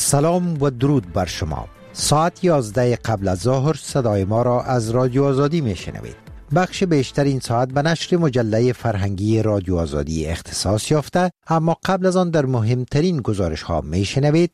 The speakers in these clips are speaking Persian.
سلام و درود بر شما. ساعت 11 قبل از ظهر صدای ما را از رادیو آزادی می شنوید. بخش بیشتر این ساعت به نشر مجله فرهنگی رادیو آزادی اختصاص یافته، اما قبل از آن در مهمترین گزارش ها می شنوید.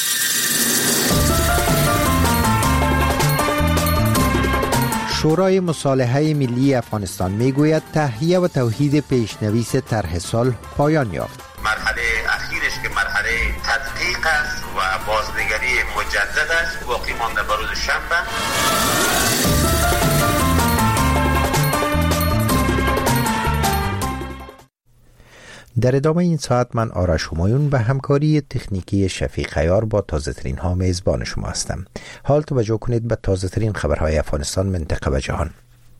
شورای مصالحه ملی افغانستان می گوید تهیه و توحید پیشنویس طرح صلح پایان یافت. مرحله اخیرش که مرحله تدقیق است و بازنگری مجدد است، باقی مانده به روز شنبه. در ادامه این ساعت من آرش همایون به همکاری تکنیکی شفیق عیار با تازه ترین ها میزبان شما هستم. حال توجه کنید به تازه ترین خبرهای افغانستان، منطقه و جهان.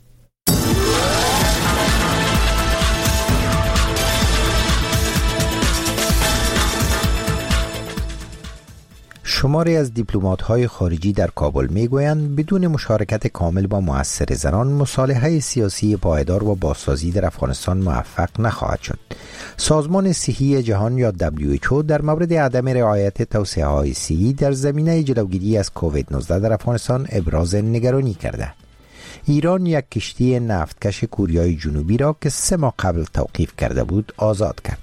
شماری از دیپلمات‌های خارجی در کابل می‌گویند بدون مشارکت کامل با مؤثر زنان مصالحه سیاسی پایدار و بازسازی در افغانستان موفق نخواهد شد. سازمان صحی جهان یا WHO در مورد عدم رعایت توصیه‌های صحی در زمینه جلوگیری از کووید 19 در افغانستان ابراز نگرانی کرده. ایران یک کشتی نفتکش کوریای جنوبی را که 3 ماه قبل توقیف کرده بود آزاد کرد.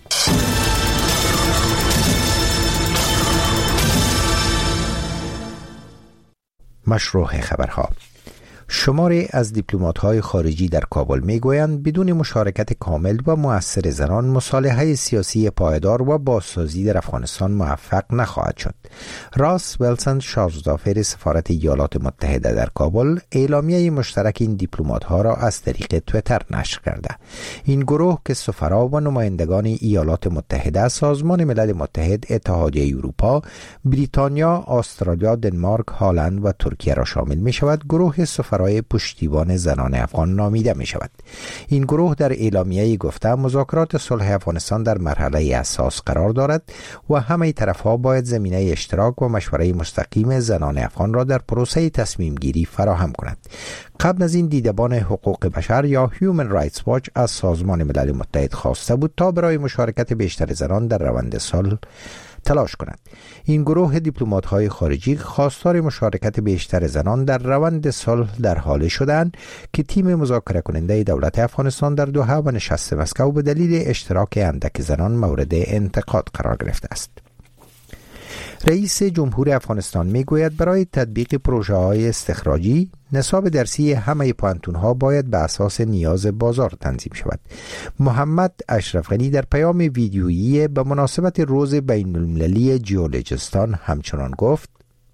مشروع خبرها. شماری از دیپلمات‌های خارجی در کابل می‌گویند بدون مشارکت کامل و مؤثر زنان مصالحه سیاسی پایدار و بازسازی در افغانستان موفق نخواهد شد. راس ولسن، شاهزاده‌فر سفارت ایالات متحده در کابل، اعلامیه مشترک این دیپلمات‌ها را از طریق توییتر نشر کرده. این گروه که سفرا و نمایندگان ایالات متحده، سازمان ملل متحد، اتحادیه اروپا، بریتانیا، استرالیا، دنمارک، هلند و ترکیه را شامل می‌شود، گروه سفرای پشتیبان زنان افغان نامیده می شود. این گروه در اعلامیه گفته مذاکرات صلح افغانستان در مرحله حساس قرار دارد و همه طرفها باید زمینه اشتراک و مشوره مستقیم زنان افغان را در پروسه تصمیم گیری فراهم کند. قبل از این دیدبان حقوق بشر یا هیومن رایتس واچ از سازمان ملل متحد خواسته بود تا برای مشارکت بیشتر زنان در روند صلح تلاش کند. این گروه دیپلمات‌های خارجی خواستار مشارکت بیشتر زنان در روند صلح در حال شدند که تیم مذاکره کننده دولت افغانستان در دوحه و نشست مسکو به دلیل اشتراک اندک زنان مورد انتقاد قرار گرفته است. رئیس جمهور افغانستان میگوید برای تطبیق پروژه‌های استخراجی نصاب درسی همه پوهنتون‌ها باید به اساس نیاز بازار تنظیم شود. محمد اشرف غنی در پیام ویدیویی به مناسبت روز بین‌المللی جیولوجستان همچنان گفت: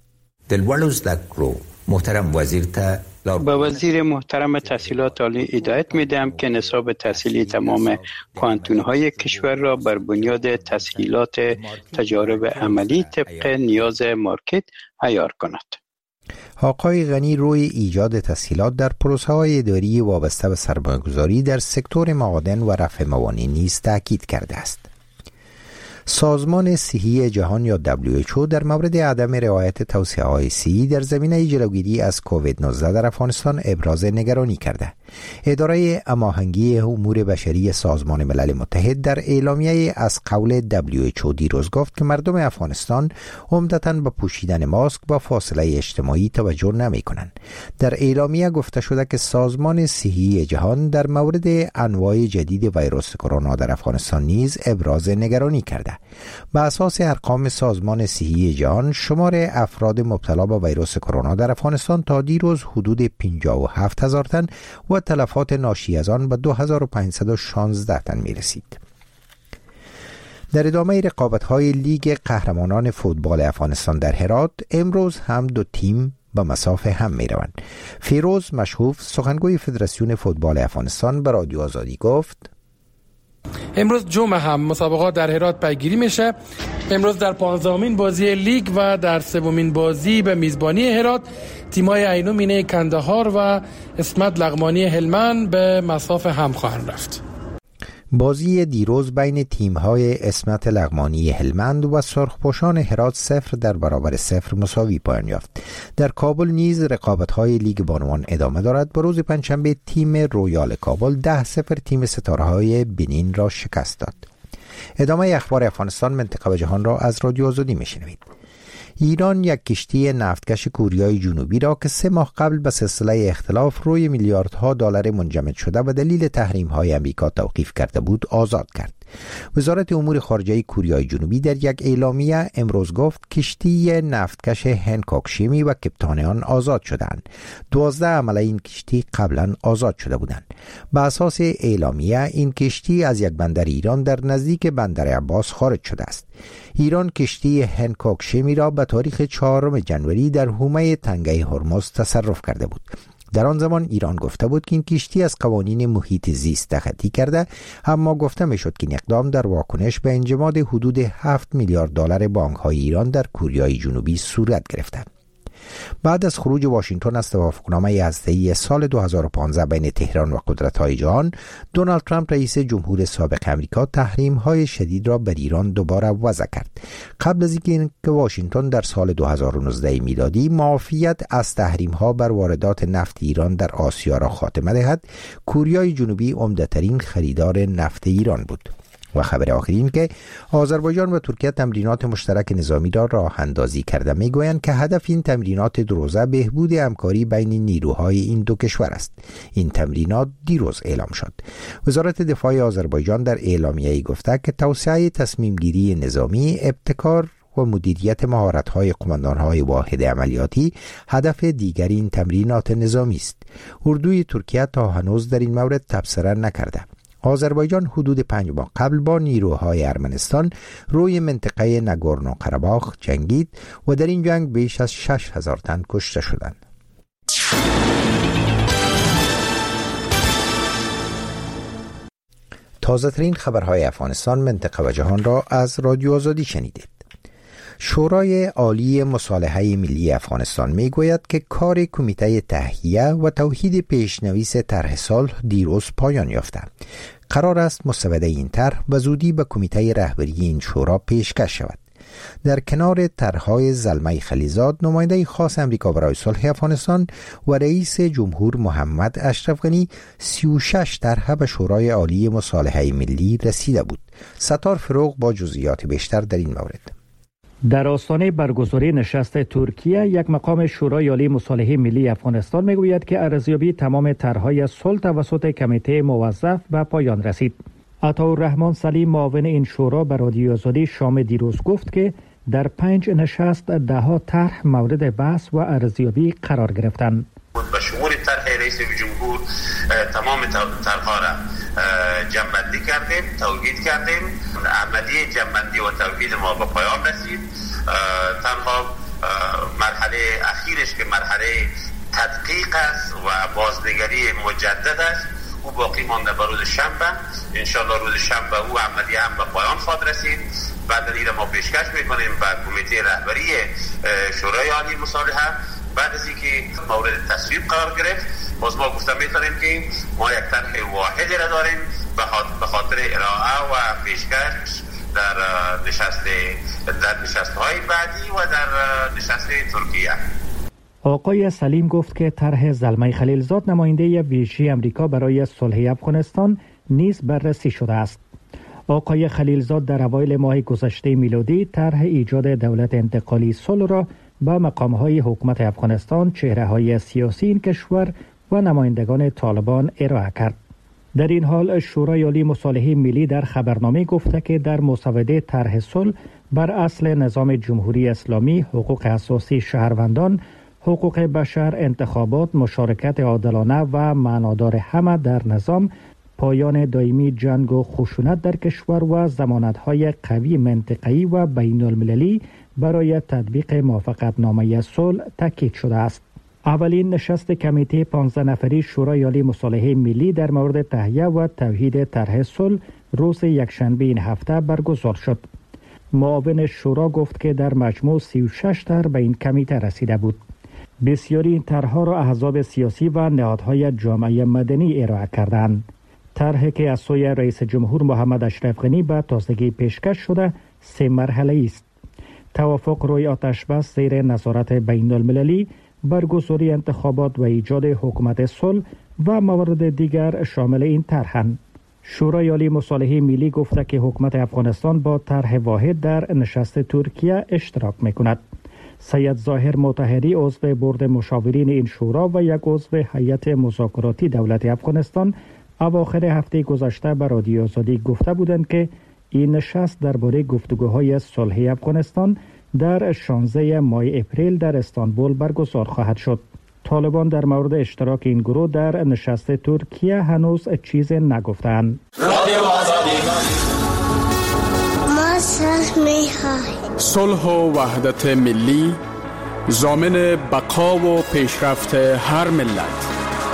محترم وزیر به وزیر محترم تحصیلات عالی هدایت میدم که نصاب تحصیلی تمام پوهنتون‌های کشور را بر بنیاد تسهیلات تجارب عملی طبق نیاز مارکت عیار کند. آقای غنی روی ایجاد تسهیلات در پروسه‌های اداری وابسته به سرمایه‌گذاری در سکتور معادن و رفع موانع نیز تاکید کرده است. سازمان صحی جهان یا WHO در مورد عدم رعایت توصیه‌های صحی در زمینه جلوگیری از کووید 19 در افغانستان ابراز نگرانی کرده. اداره هماهنگی امور بشری سازمان ملل متحد در اعلامیه از قول WHO دیروز گفت که مردم افغانستان عمدتاً با پوشیدن ماسک با فاصله اجتماعی توجه نمی‌کنند. در اعلامیه گفته شده که سازمان صحی جهان در مورد انواع جدید ویروس کرونا در افغانستان نیز ابراز نگرانی کرده. به اساس ارقام سازمان صحی جهان، شمار افراد مبتلا به ویروس کرونا در افغانستان تا دیروز حدود 57,000 تن و تلفات ناشی از آن به 2516 تن می رسید. در ادامه رقابت‌های لیگ قهرمانان فوتبال افغانستان در هرات، امروز هم 2 تیم به مسافه هم می روند. فیروز مشهوف، سخنگوی فدراسیون فوتبال افغانستان، به رادیو آزادی گفت: امروز جمعه هم مسابقات در هرات پیگیری میشه. امروز در 15مین بازی لیگ و در 3مین بازی به میزبانی هرات، تیم‌های عینو مینه کندهار و اسمت لغمانی هلمند به مسافه هم خواهند رفت. بازی دیروز بین تیم‌های اسمت لغمانی هلمند و سرخپوشان هرات 0 در برابر 0 مساوی پایان یافت. در کابل نیز رقابت‌های لیگ بانوان ادامه دارد. به روز پنجشنبه تیم رویال کابل 10-0 تیم ستاره‌های بنین را شکست داد. ادامه اخبار افغانستان، منطقه و جهان را از رادیو آزادی میشنوید. ایران یک کشتی نفتکش کوریای جنوبی را که 3 ماه قبل به سلسله اختلاف روی میلیاردها دلار منجمد شده و دلیل تحریم‌های آمریکا توقیف کرده بود آزاد کرد. وزارت امور خارجه کوریای جنوبی در یک اعلامیه امروز گفت کشتی نفتکش هنکوک شیمی و کپتان آن آزاد شدند. 12 عمله این کشتی قبلا آزاد شده بودند. به اساس اعلامیه این کشتی از یک بندر ایران در نزدیک بندر عباس خارج شده است. ایران کشتی هنکوک شیمی را به تاریخ 4 جنوری در حومه تنگه هرمز تصرف کرده بود. در آن زمان ایران گفته بود که این کشتی از قوانین محیط زیست تخطی کرده، اما گفته می شد که این اقدام در واکنش به انجماد حدود 7 میلیارد دلار بانک‌های ایران در کوریای جنوبی صورت گرفته. بعد از خروج واشنگتن از توافقنامه هسته‌ای سال 2015 بین تهران و قدرت‌های جهان، دونالد ترامپ رئیس جمهور سابق امریکا تحریم‌های شدید را بر ایران دوباره وضع کرد. قبل از اینکه واشنگتن در سال 2019 میلادی معافیت از تحریم‌ها بر واردات نفت ایران در آسیا را خاتمه دهد، کوریای جنوبی عمده‌ترین خریدار نفت ایران بود. و خبر آخرین که آذربایجان و ترکیه تمرینات مشترک نظامی را راه اندازی کرده. میگویند که هدف این تمرینات دروزه بهبود همکاری بین نیروهای این دو کشور است. این تمرینات دیروز اعلام شد. وزارت دفاع آذربایجان در اعلامیه‌ای گفته که توسعه تصمیم گیری نظامی، ابتکار و مدیریت مهارت‌های قماندان‌های واحد عملیاتی هدف دیگر این تمرینات نظامی است. اردوی ترکیه تا هنوز در این مورد تبصره نکرده. آذربایجان حدود 5 ماه قبل با نیروهای ارمنستان روی منطقه ناگورنو قره‌باخ جنگید و در این جنگ بیش از 6,000 تن کشته شدند. تازه ترین خبرهای افغانستان، منطقه و جهان را از رادیو آزادی شنیدید. شورای عالی مصالحه ملی افغانستان می گوید که کار کمیته تهیه و توحید پیشنویس طرح صلح دیروز پایان یافته. قرار است مسوده این طرح به زودی به کمیته رهبری این شورا پیشکش شود. در کنار طرح‌های زلمه خلیزاد، نماینده خاص امریکا برای صلح افغانستان و رئیس جمهور محمد اشرف غنی، 36 طرح به شورای عالی مصالحه ملی رسیده بود. ستار فروغ با جزئیات بیشتر در این مورد. در آستانه برگزاری نشست ترکیه، یک مقام شورای عالی مصالحه ملی افغانستان میگوید که ارزیابی تمام طرح‌های صلح توسط کمیته موظف به پایان رسید. عطاالرحمن سلیم، معاون این شورا، به رادیو آزادی شام دیروز گفت که در 5 نشست 10 طرح مورد بحث و ارزیابی قرار گرفتند. به شمول طرح رئیس جمهور تمام طرح‌ها را جمع‌بندی کردیم، توحید کردیم. عملیه جمع‌بندی و توحید ما به پایان رسید. تنها مرحله اخیرش که مرحله تدقیق است و بازنگری مجدد است، او باقی مانده به روز شنبه. انشالله روز شنبه او عملیه هم به پایان خواهد رسید. بعد این ما پیشکش میکنیم به کمیته رهبری شورای عالی مصالحه. بعد از اینکه مورد تصویب قرار گرفت، باز ما گفته میتونیم که ما یک طرح واحدی را داریم به خاطر ارائه و پیشکش در نشست‌های بعدی و در نشست ترکیه. آقای سلیم گفت که طرح زلمه خلیلزاد، نماینده ویژه امریکا برای صلح افغانستان، نیز بررسی شده است. آقای خلیلزاد در اوایل ماه گذشته میلادی طرح ایجاد دولت انتقالی صلح را با مقام‌های حکومت افغانستان، چهره‌های سیاسی این کشور و نمایندگان طالبان ارائه کرد. در این حال شورای عالی مصالحه ملی در خبرنامه گفته که در مسوده طرح صلح بر اصل نظام جمهوری اسلامی، حقوق اساسی شهروندان، حقوق بشر، انتخابات، مشارکت عادلانه و معنادار همه در نظام، پایان دائمی جنگ و خشونت در کشور و ضمانت‌های قوی منطقه‌ای و بین المللی برای تطبیق موافقتنامه صلح تاکید شده است. اولین نشست کمیته 15 نفری شورای عالی مصالحه ملی در مورد تهیه و توحید طرح صلح روز یکشنبه این هفته برگزار شد. معاون شورا گفت که در مجموع 36 طرح به این کمیته رسیده بود. بسیاری این طرح‌ها را احزاب سیاسی و نهادهای جامعه مدنی ارائه کردند. طرحی که از سوی رئیس جمهور محمد اشرف غنی به تازگی پیشکش شده 3 مرحله است. توافق روی آتش‌بس زیر نظارت بین المللی، برگزاری انتخابات و ایجاد حکومت صلح و موارد دیگر شامل این طرحند. شورای عالی مصالحه ملی گفته که حکومت افغانستان با طرح واحد در نشست ترکیه اشتراک می‌کند. سید ظاهر مطهری عضو بورد مشاورین این شورا و یک عضو هیئت مذاکراتی دولت افغانستان اواخر هفته گذشته به رادیو آزادی گفته بودند که این نشست درباره گفتگوهای صلحی افغانستان در 16 ماه اپریل در استانبول برگزار خواهد شد. طالبان در مورد اشتراک این گروه در نشست ترکیه هنوز چیز نگفتند. صلح و وحدت ملی ضامن بقا و پیشرفت هر ملت.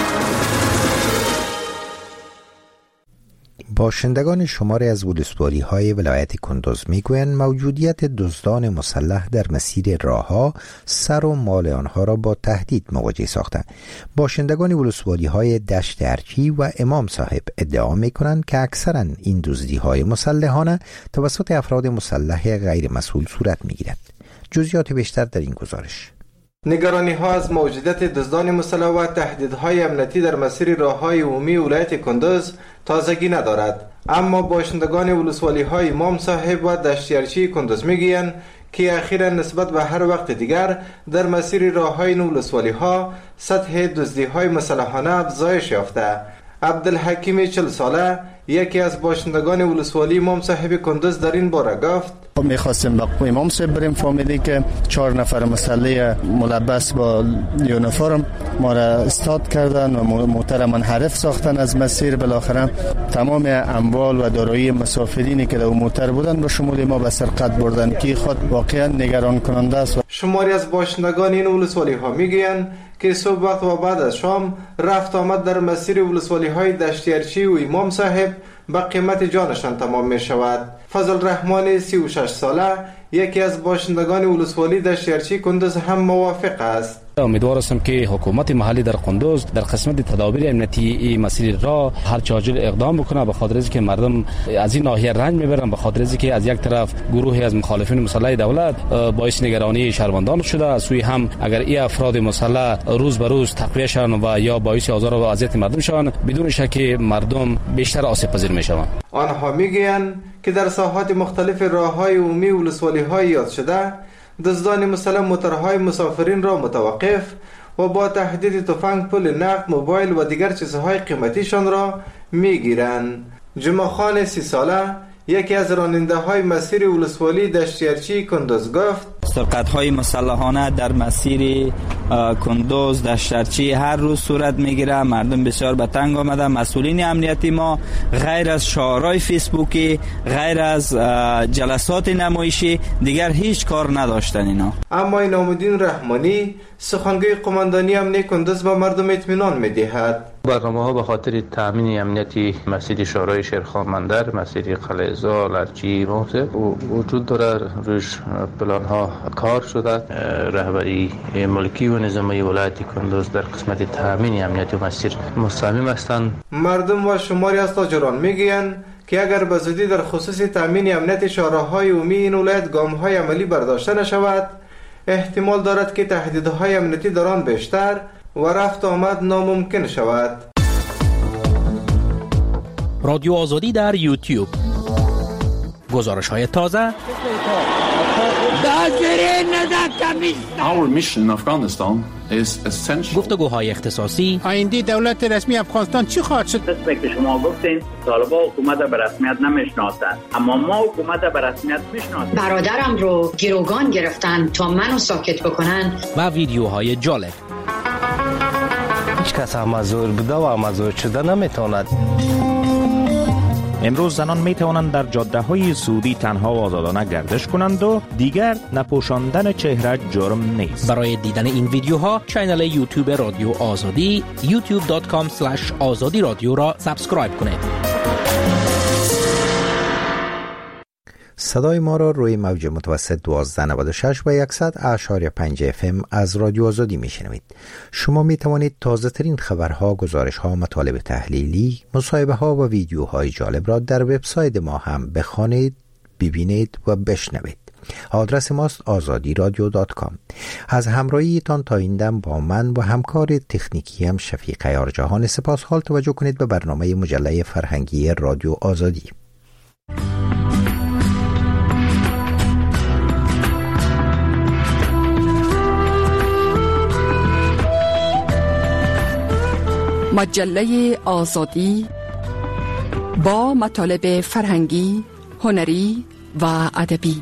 باشندگان شماری از ولسوالی‌های ولایت کندوز میگویند موجودیت دزدان مسلح در مسیر راه‌ها سر و مال آنها را با تهدید مواجه ساختند. باشندگان ولسوالی‌های دشت ارچی و امام صاحب ادعا می‌کنند که اکثراً این دزدی‌های مسلحانه توسط افراد مسلح غیر مسئول صورت می‌گیرد. جزئیات بیشتر در این گزارش. نگرانی‌ها از موجودیت دزدان مسلح و تهدیدهای امنیتی در مسیر راه‌های عمومی ولایت کندوز تازگی ندارد، اما باشندگان ولسوالی‌های امام صاحب و دشتیارچی کندوز می‌گویند که اخیراً نسبت به هر وقت دیگر در مسیر راه‌های این ولسوالی‌ها سطح دزدی‌های مسلحانه افزایش یافته. عبدالحکیم 40 ساله یکی از باشندگان ولسوالی امام صاحب کندوز در این باره گفت: میخواستیم با امام صاحب بریم، فهمیدیم که 4 نفر مسلح ملبس با یونیفرم ما را استاد کردن و موتر منحرف ساختن از مسیر. بالاخره تمام اموال و دارایی مسافرینی که در موتر بودن به شمول ما به سرقت بردن که خود واقعا نگران کننده است. شماری از باشندگان این ولسوالی ها میگویند که صبح وقت و بعد از شام رفت آمد در مسیر ولسوالی های دشتیارچی و امام صاحب به قیمت جانشان تمام می شود. فضل رحمان 36 ساله یکی از باشندگان ولسوالی دشتیارچی کندوز هم موافق است. امیدوار هستم که حکومت محلی در کندوز در قسمت تدابیر امنیتی مسیر را هر چاجل اقدام بکنه، به خاطر اینکه مردم از این ناحیه رنج میبرن، به خاطر اینکه از یک طرف گروهی از مخالفین مسلح دولت باعث نگرانی شهروندان شده، از سوی هم اگر این افراد مسلح روز به روز تقویه شوند و یا باعث آزار و اذیت مردم شوند، بدون شک مردم بیشتر آسیب پذیر میشوند. آنها میگویند که در ساحات مختلف راه‌های عمومی ولسوالی‌های یاد شده دزدان مسلح موترهای مسافرین را متوقف و با تهدید تفنگ، پول نقد، موبایل و دیگر چیزهای قیمتیشان را میگیرند. جمعه خان 30 ساله یکی از راننده های مسیر ولسوالی دشتیارچی کندوز گفت: سرقت‌های مسلحانه در مسیر کندوز دشتیارچی هر روز صورت میگیره. مردم بسیار به تنگ آمده. مسئولین امنیتی ما غیر از شعارهای فیسبوکی، غیر از جلسات نمایشی دیگر هیچ کار نداشتن اینا. اما اینامالدین رحمانی سخنگوی قماندانی امنیتی کندوز به مردم اطمینان میدهد: برنامه‌ها به خاطر تامین امنیتی مسیر شورای شیرخان بندر، مسیر قلعه‌زا، لرچی، وجود داره. روش پلان‌ها کار شده. رهبری ملکی و نظامی ولایت کندوز در قسمت تامین امنیتی مسیر مصمم هستند. مردم و شماری از تاجران میگویند که اگر به زودی در خصوص تامین امنیت شهرهای عمومی این ولایت گام‌های عملی برداشته نشود، احتمال دارد که تهدیدهای امنیتی در آن بیشتر و رفت آمد ناممکن شود. رادیو آزادی در یوتیوب، گزارش‌های تازه. Our mission in Afghanistan is essential. گفتگوهای اختصاصی. آینده دولت رسمی افغانستان چی خواهد شد؟ مثل که شما گفتین طالبان حکومت به رسمیت نمیشناسند، اما ما حکومت به رسمیت میشناسیم. برادرم رو گروگان گرفتن تا منو ساکت بکنن. و ویدیوهای جالب. هیچ کس مزور بوده و مزور شده نمیتواند. امروز زنان می توانند در جاده های سعودی تنها و آزادانه گردش کنند و دیگر نپوشاندن چهره جرم نیست. برای دیدن این ویدیوها کانال یوتیوب رادیو آزادی youtube.com/azadi رادیو را سابسکرایب کنید. صدای ما را روی موج متوسط 1296 و 100.5 FM از رادیو آزادی میشنوید. شما می توانید تازه ترین خبرها، گزارشها، مطالب تحلیلی، مصاحبه ها و ویدیوهای جالب را در وبسایت ما هم بخوانید، ببینید و بشنوید. آدرس ماست azadi.radio.com. از همراهیتان تا این دم با من و همکار تکنیکی هم شفیق یارجهان سپاسحال. توجه کنید به برنامه مجله فرهنگی رادیو آزادی. مجله آزادی با مطالب فرهنگی، هنری و ادبی.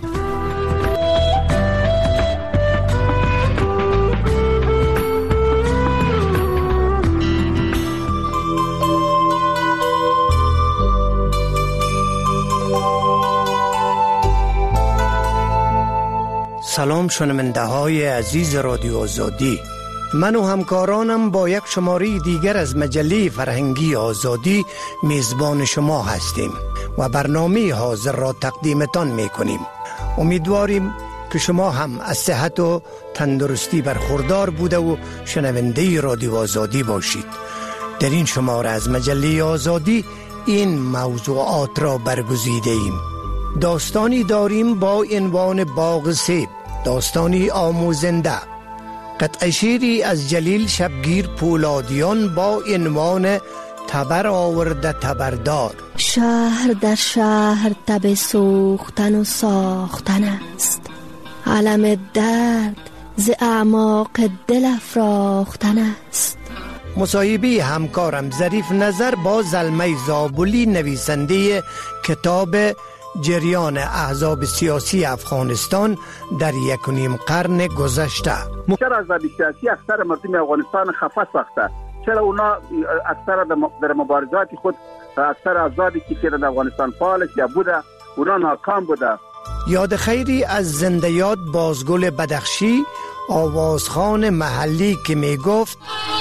سلام شنونده های عزیز رادیو آزادی، من و همکارانم با یک شماره دیگر از مجله فرهنگی آزادی میزبان شما هستیم و برنامه حاضر را تقدیمتان میکنیم. امیدواریم که شما هم از صحت و تندرستی برخوردار بوده و شنونده رادیو آزادی باشید. در این شماره از مجله آزادی این موضوعات را برگزیده ایم. داستانی داریم با عنوان باغ سیب، داستانی آموزنده. قطعه شعری از جلیل شبگیر پولادیان با عنوان تبر آورده تبردار. شهر در شهر تب سوختن و ساختن است، علم درد ز اعماق دل افراختن است. مصاحبه همکارم ظریف نظر با زلمه زابلی، نویسنده کتاب جریان احزاب سیاسی افغانستان در 1.5 قرن گذشته. چرا احزاب سیاسی اکثر مردم افغانستان خفه ساخته؟ چرا اونا اکثر در مبارزات خود اکثر احزابی که در افغانستان فعال یا بوده اونا ناکام بوده؟ یاد خیری از زنده یاد بازگل بدخشی، آوازخوان محلی که می گفت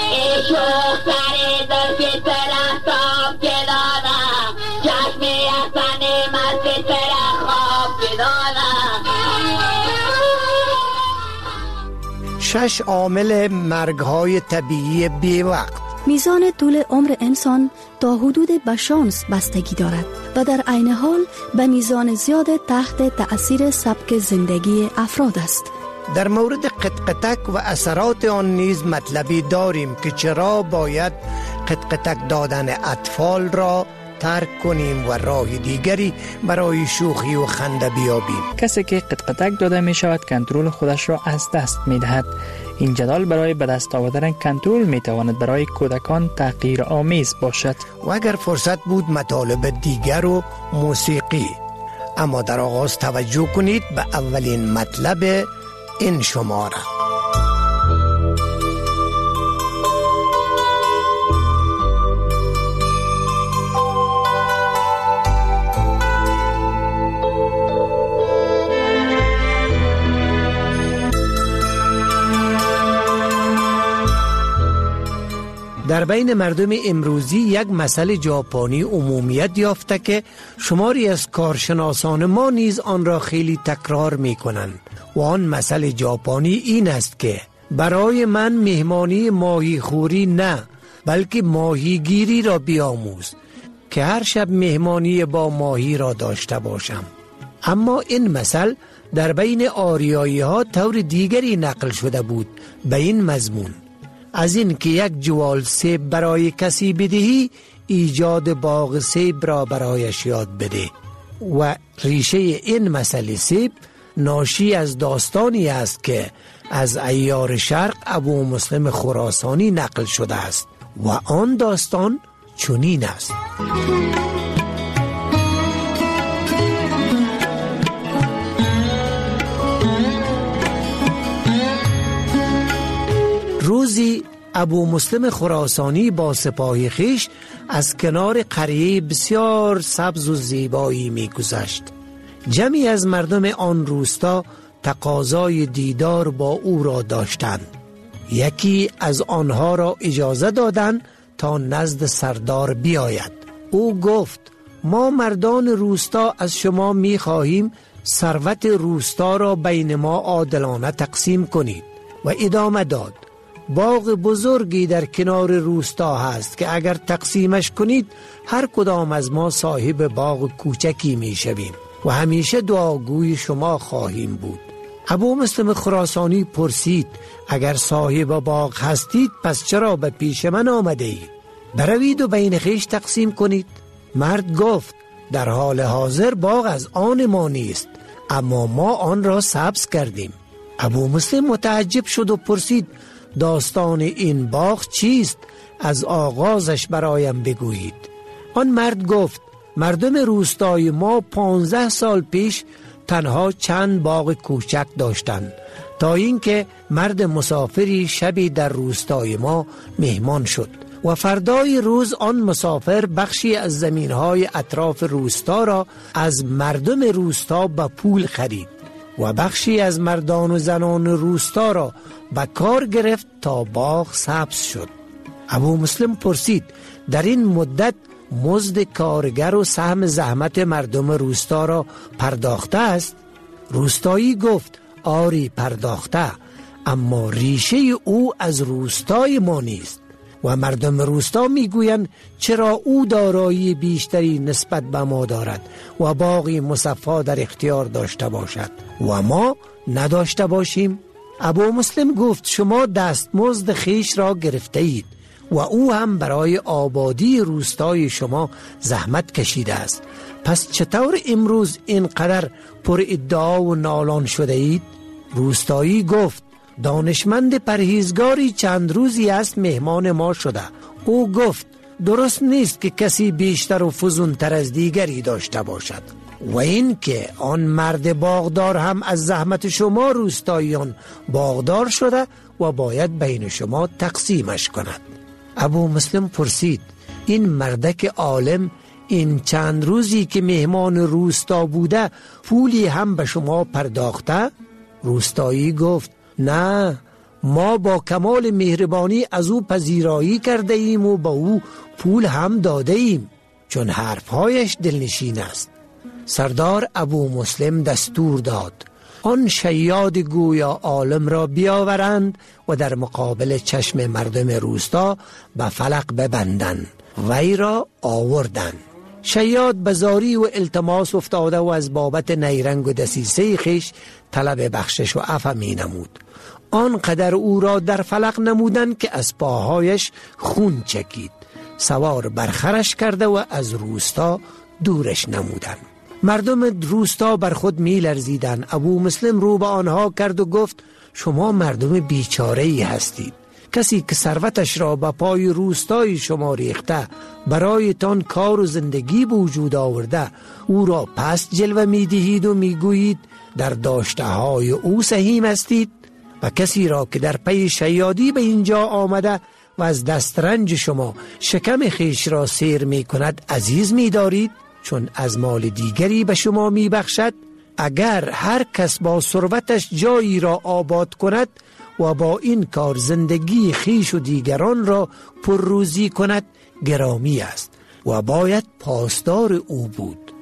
شش عامل مرگ‌های طبیعی بی وقت. میزان طول عمر انسان تا حدود به شانس بستگی دارد و در عین حال به میزان زیاد تحت تأثیر سبک زندگی افراد است. در مورد قطقطک و اثرات آن نیز مطلبی داریم که چرا باید قطقطک دادن اطفال را ترک کنیم و راه دیگری برای شوخی و خنده بیابیم. کسی که قطقطک داده می شود کنترل خودش را از دست می دهد. این جدال برای به دست آوردن کنترل می تواند برای کودکان تغییر آمیز باشد. و اگر فرصت بود مطالب دیگر و موسیقی. اما در آغاز توجه کنید به اولین مطلب این شماره. در بین مردم امروزی یک مسئله ژاپنی عمومیت یافته که شماری از کارشناسان ما نیز آن را خیلی تکرار می کنند و آن مسئله ژاپنی این است که برای من مهمانی ماهی خوری نه بلکه ماهیگیری را بیاموز که هر شب مهمانی با ماهی را داشته باشم. اما این مثل در بین آریایی ها طور دیگری نقل شده بود به این مضمون: از این که یک جوال سیب برای کسی بدهی ایجاد باغ سیب را برایش یاد بده. و ریشه این مسئله سیب ناشی از داستانی است که از عیار شرق ابو مسلم خراسانی نقل شده است و آن داستان چنین است: روزی ابو مسلم خراسانی با سپاه خویش از کنار قریه بسیار سبز و زیبایی می گذشت. جمعی از مردم آن روستا تقاضای دیدار با او را داشتند. یکی از آنها را اجازه دادند تا نزد سردار بیاید. او گفت: ما مردان روستا از شما می خواهیم ثروت روستا را بین ما عادلانه تقسیم کنید. و ادامه داد: باغ بزرگی در کنار روستا هست که اگر تقسیمش کنید هر کدام از ما صاحب باغ کوچکی می شویم و همیشه دعاگوی شما خواهیم بود. ابو مسلم خراسانی پرسید: اگر صاحب باغ هستید پس چرا به پیش من آمده اید؟ بروید و بین خویش تقسیم کنید. مرد گفت: در حال حاضر باغ از آن ما نیست، اما ما آن را سبز کردیم. ابو مسلم متعجب شد و پرسید: داستان این باغ چیست؟ از آغازش برایم بگویید. آن مرد گفت مردم روستای ما 15 سال پیش تنها چند باغ کوچک داشتند تا اینکه مرد مسافری شبی در روستای ما مهمان شد و فردای روز آن مسافر بخشی از زمینهای اطراف روستا را از مردم روستا به پول خرید و بخشی از مردان و زنان روستا را به کار گرفت تا باغ سبز شد. ابو مسلم پرسید در این مدت مزد کارگر و سهم زحمت مردم روستا را پرداخته است؟ روستایی گفت آری پرداخته، اما ریشه او از روستای ما نیست و مردم روستا میگویند چرا او دارایی بیشتری نسبت به ما دارد و باغی مصفا در اختیار داشته باشد و ما نداشته باشیم؟ ابو مسلم گفت شما دستمزد خیش را گرفته اید و او هم برای آبادی روستای شما زحمت کشیده است، پس چطور امروز اینقدر پر ادعا و نالان شده اید؟ روستایی گفت دانشمند پرهیزگاری چند روزی است مهمان ما شده. او گفت درست نیست که کسی بیشتر و فزونتر از دیگری داشته باشد و این که آن مرد باغدار هم از زحمت شما روستاییان باغدار شده و باید بین شما تقسیمش کند. ابو مسلم پرسید این مردک عالم این چند روزی که مهمان روستا بوده پولی هم به شما پرداخته؟ روستایی گفت نه، ما با کمال مهربانی از او پذیرایی کرده ایم و با او پول هم داده ایم، چون حرفهایش دلنشین است. سردار ابو مسلم دستور داد آن شیاد گویا عالم را بیاورند و در مقابل چشم مردم روستا به فلق ببندند. وی را آوردند. شیاد بزاری و التماس افتاده و از بابت نیرنگ و دسیسه خیش طلب بخشش و عفو می نمود. آنقدر او را در فلق نمودند که از پاهایش خون چکید. سوار برخرش کرده و از روستا دورش نمودند. مردم روستا بر خود می لرزیدند. ابو مسلم رو به آنها کرد و گفت شما مردم بیچاره ای هستید. کسی که ثروتش را به پای روستای شما ریخته برایتان کار و زندگی به وجود آورده او را پس جلوه می دهید و می گویید در داشته های او سهیم هستید. و کسی را که در پی شیادی به اینجا آمده و از دسترنج شما شکم خیش را سیر می کند عزیز می دارید، چون از مال دیگری به شما می بخشد. اگر هر کس با ثروتش جایی را آباد کند و با این کار زندگی خیش و دیگران را پرروزی کند گرامی است و باید پاسدار او بود.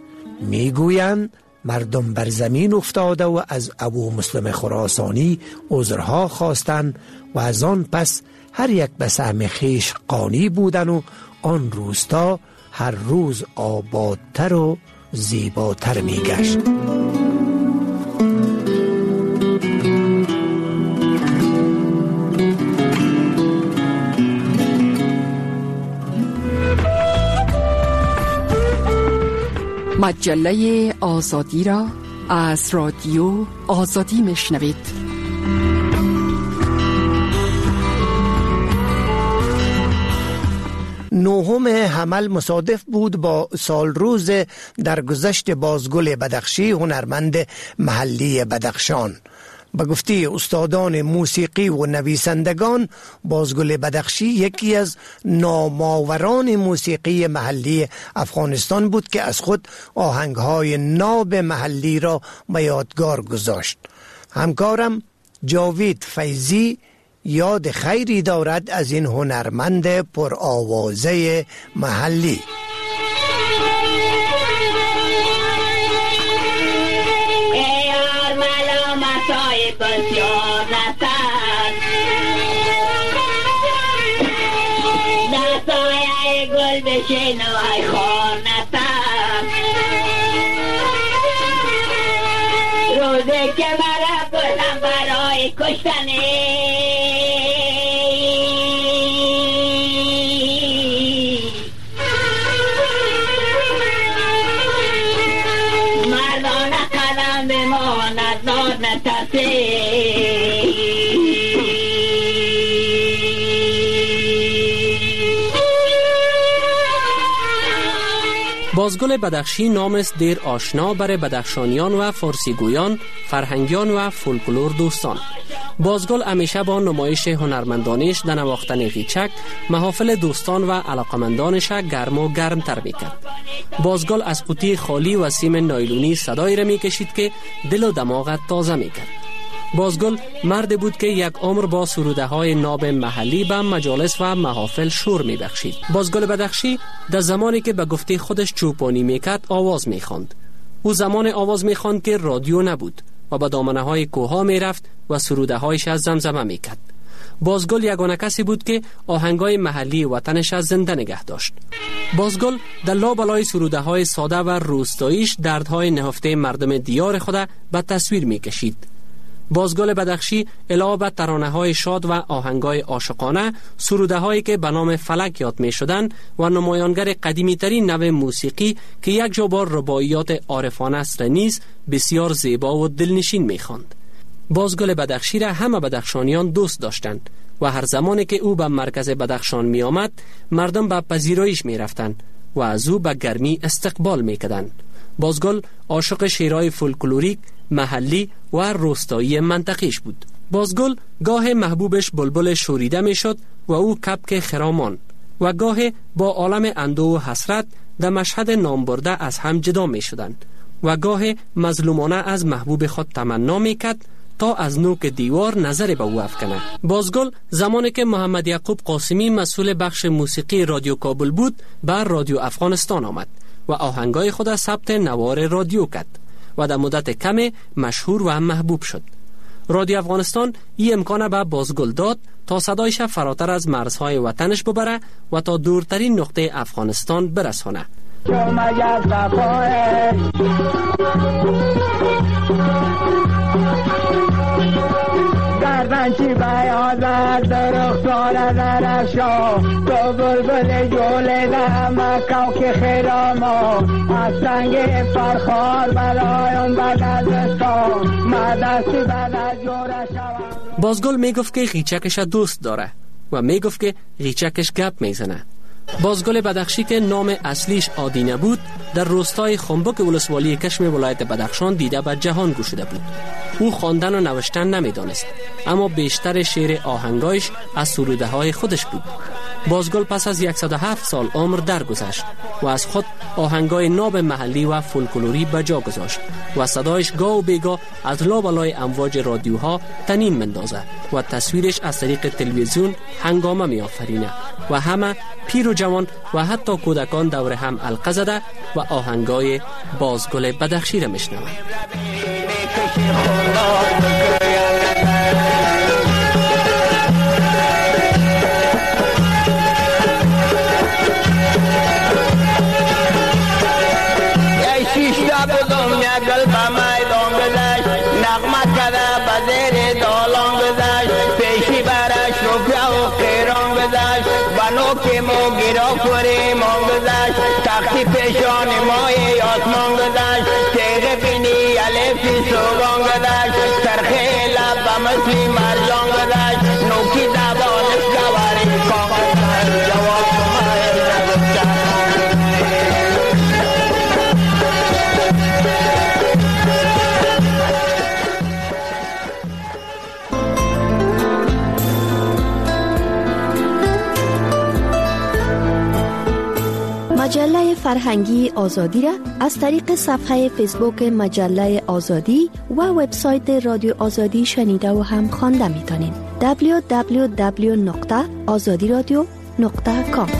میگویند مردم بر زمین افتاده و از ابو مسلم خراسانی عذرها خواستند و از آن پس هر یک به سهم خیش قانی بودن و آن روستا هر روز آبادتر و زیباتر می گشت. مجله آزادی را از رادیو آزادی میشنوید. نهم حمل مصادف بود با سال روز درگذشت بازگل بدخشی هنرمند محلی بدخشان. به گفته استادان موسیقی و نویسندگان بازگل بدخشی یکی از نامآوران موسیقی محلی افغانستان بود که از خود آهنگهای ناب محلی را به یادگار گذاشت. همکارم جاوید فیضی یاد خیری دارد از این هنرمند پرآوازه محلی. بسیار نتر در سایه گل بشین و ای خانتر روزی که مرا بردم برای کشتنی مردان قدم بماند داد نترسی بازگل بدخشی نام است دیر آشنا برای بدخشانیان و فارسیگویان، فرهنگیان و فولکلور دوستان. بازگل همیشه با نمایش هنرمندانش در نواختن غیچک محافل دوستان و علاقمندانش گرم و گرمتر میکرد. بازگل از قوطی خالی و سیم نایلونی صدایی را میکشید که دل و دماغت تازه میکرد. بازگل مرد بود که یک عمر با سروده های ناب محلی به مجالس و محافل شور می بخشید. بازگل بدخشی در زمانی که به گفته خودش چوپانی میکرد آواز میخواند. او زمان آواز میخواند که رادیو نبود و به دامنه های کوها میرفت و سروده هایش از زمزمه میکرد. بازگل یگانه کسی بود که آهنگای محلی وطنش از زنده نگه داشت. بازگل در لابلای سروده های ساده و روستاییش دردهای نهفته مردم دیار خود به تصویر میکشید. بازگل بدخشی علاوه بر ترانه‌های شاد و آهنگای عاشقانه، سروده‌هایی که به نام فلک یاد می‌شدند و نمایانگر قدیمی‌ترین نوع موسیقی که یک جا با رباعیات عارفانه است نیز بسیار زیبا و دلنشین می‌خواند. بازگل بدخشی را همه بدخشانیان دوست داشتند و هر زمانی که او به مرکز بدخشان می‌آمد، مردم به پذیراییش می‌رفتند و از او به گرمی استقبال می‌کردند. بازگل عاشق شعرهای فولکلوریک، محلی و روستایی منطقیش بود. بازگل گاه محبوبش بلبل شوریده می شد و او کبک خرامان و گاه با عالم اندوه و حسرت در مشهد نامبرده از هم جدا می شدند و گاه مظلومانه از محبوب خود تمنا می کرد تا از نوک دیوار نظر به او افکنه. بازگل زمانی که محمد یعقوب قاسمی مسئول بخش موسیقی رادیو کابل بود بر رادیو افغانستان آمد و آهنگای خود ثبت نوار رادیو کرد و در مدت کم مشهور و محبوب شد. رادیو افغانستان این امکان به بازگل داد تا صدایش فراتر از مرزهای وطنش ببره و تا دورترین نقطه افغانستان برسانه. گردنچی بیادر درختان درشا تو بلبل جوله دمکاو که خیراما از سنگ فرخار برایم بدازستا مدستی بدا جوره شوام. بازگل میگفت که غیچکش دوست داره و میگفت که غیچکش گپ میزنه. بازگل بدخشی که نام اصلیش آدینه بود در روستای خنبک ولسوالی کشم ولایت بدخشان دیده به جهان گشوده بود. او خواندن و نوشتن نمیدانست، اما بیشتر شعر آهنگایش از سروده های خودش بود. بازگل پس از 107 سال عمر درگذشت و از خود آهنگای ناب محلی و فولکلوری به جا گذاشت و صدایش گاه و بیگاه از لابلای امواج رادیوها تنین مندازه و تصویرش از طریق تلویزیون هنگامه می آفرینه و همه پیر و جوان و حتی کودکان دور هم حلقه زده و آهنگای بازگل بدخشی را میشنوند. که مو گیرا کوری مانگ گذشت تختی پیشان مای آسمان گذشت تیغ بینی الفی سوگان گذشت سرخی لب بمثلی مرجان گذشت نوکی زبانش گواری کاغذ جواب مای نگفتن. مجله فرهنگی آزادی را از طریق صفحه فیسبوک مجله آزادی و وبسایت رادیو آزادی شنیده و هم خوانده میتونین. www.azadiradio.com.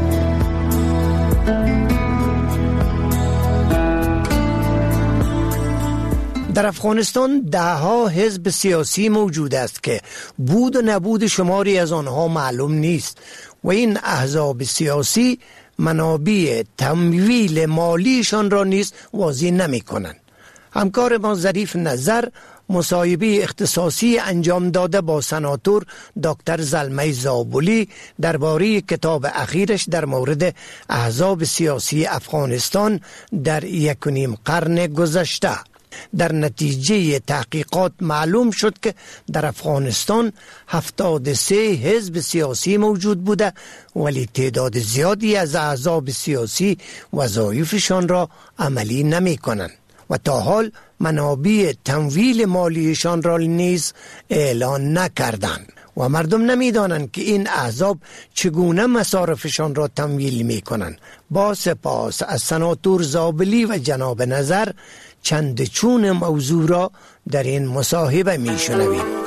در افغانستان دهها حزب سیاسی موجود است که بود و نبود شماری از آنها معلوم نیست و این احزاب سیاسی منابع تمویل مالیشان را نیز واضح نمی کنند. همکار ما ظریف نظر مصاحبه اختصاصی انجام داده با سناتور دکتر زلمه زابلی درباره کتاب اخیرش در مورد احزاب سیاسی افغانستان در 1.5 قرن گذشته. در نتیجه تحقیقات معلوم شد که در افغانستان 73 حزب سیاسی موجود بوده، ولی تعداد زیادی از احزاب سیاسی وظایفشان را عملی نمی کنند و تا حال منابع تمویل مالیشان را نیز اعلان نکردند و مردم نمیدانند که این احزاب چگونه مصارفشان را تمویل می کنند. با سپاس از سناتور زابلی و جناب نظر چند چون موضوع را در این مصاحبه می شنوید.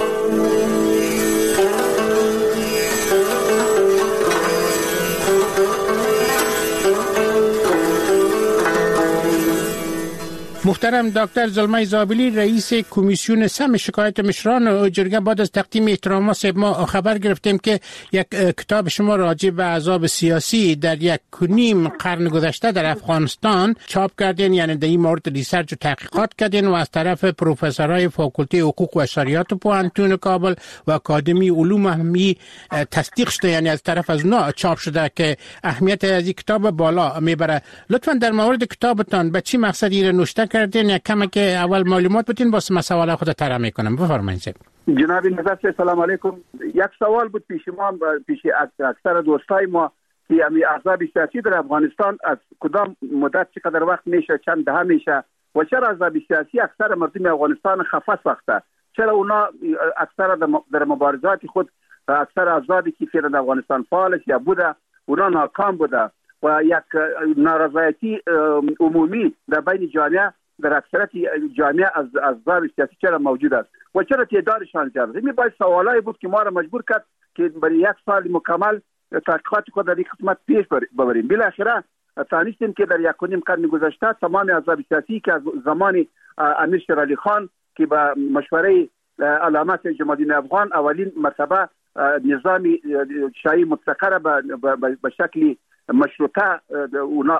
محترم دکتر زلمه زابلی، رئیس کمیسیون سم شکایت مشران جرگه، بعد از تقدیم احترامات ما خبر گرفتیم که یک کتاب شما راجع به احزاب سیاسی در 1.5 قرن گذشته در افغانستان چاپ کردین، یعنی در این مورد ریسرچ و تحقیقات کردین و از طرف پروفسورای فاکولته حقوق و شریعت پوهنتون کابل و اکادمی علوم همی تصدیق شده، یعنی از طرف از اونا چاپ شده که اهمیت از این کتاب بالا میبره. لطفا در مورد کتابتان به چی مقصدی را نوشته کردین؟ یک کمی که اول معلومات بدین واسه مسائل خود طرح میکنم. بفرمایید. جناب نظر سلام علیکم. یک سوال بود پیش ما، پیش اکثر دوستای ما که احزاب سیاسی در افغانستان از کدام مدت چقدر وقت میشه، چند دهه میشه و چرا احزاب سیاسی اکثر مردم افغانستان خفه ساخته؟ چرا اونا اکثر در مبارزات خود اکثر احزابی که فعلا در افغانستان فعال یا بوده اونا ناکام بوده و یک نارضایتی عمومی در بین جامعه، در اکثریت جامعه از احزاب سیاسی چرا موجود است و چرا تعدادشان زیاد است؟ این باید سوالایی بود که ما را مجبور کرد که برای 1 سال مکمل تحقیقات خود در این قسمت پیش ببریم. بالاخره تانستیم که در 1.5 قرن گذشته تمام احزاب سیاسی که از زمان امیر شیر علی خان که به مشوره علامه سید جمال الدین افغان اولین مرتبه نظامی شاهی مطلقه را به شکل مشروطه اونا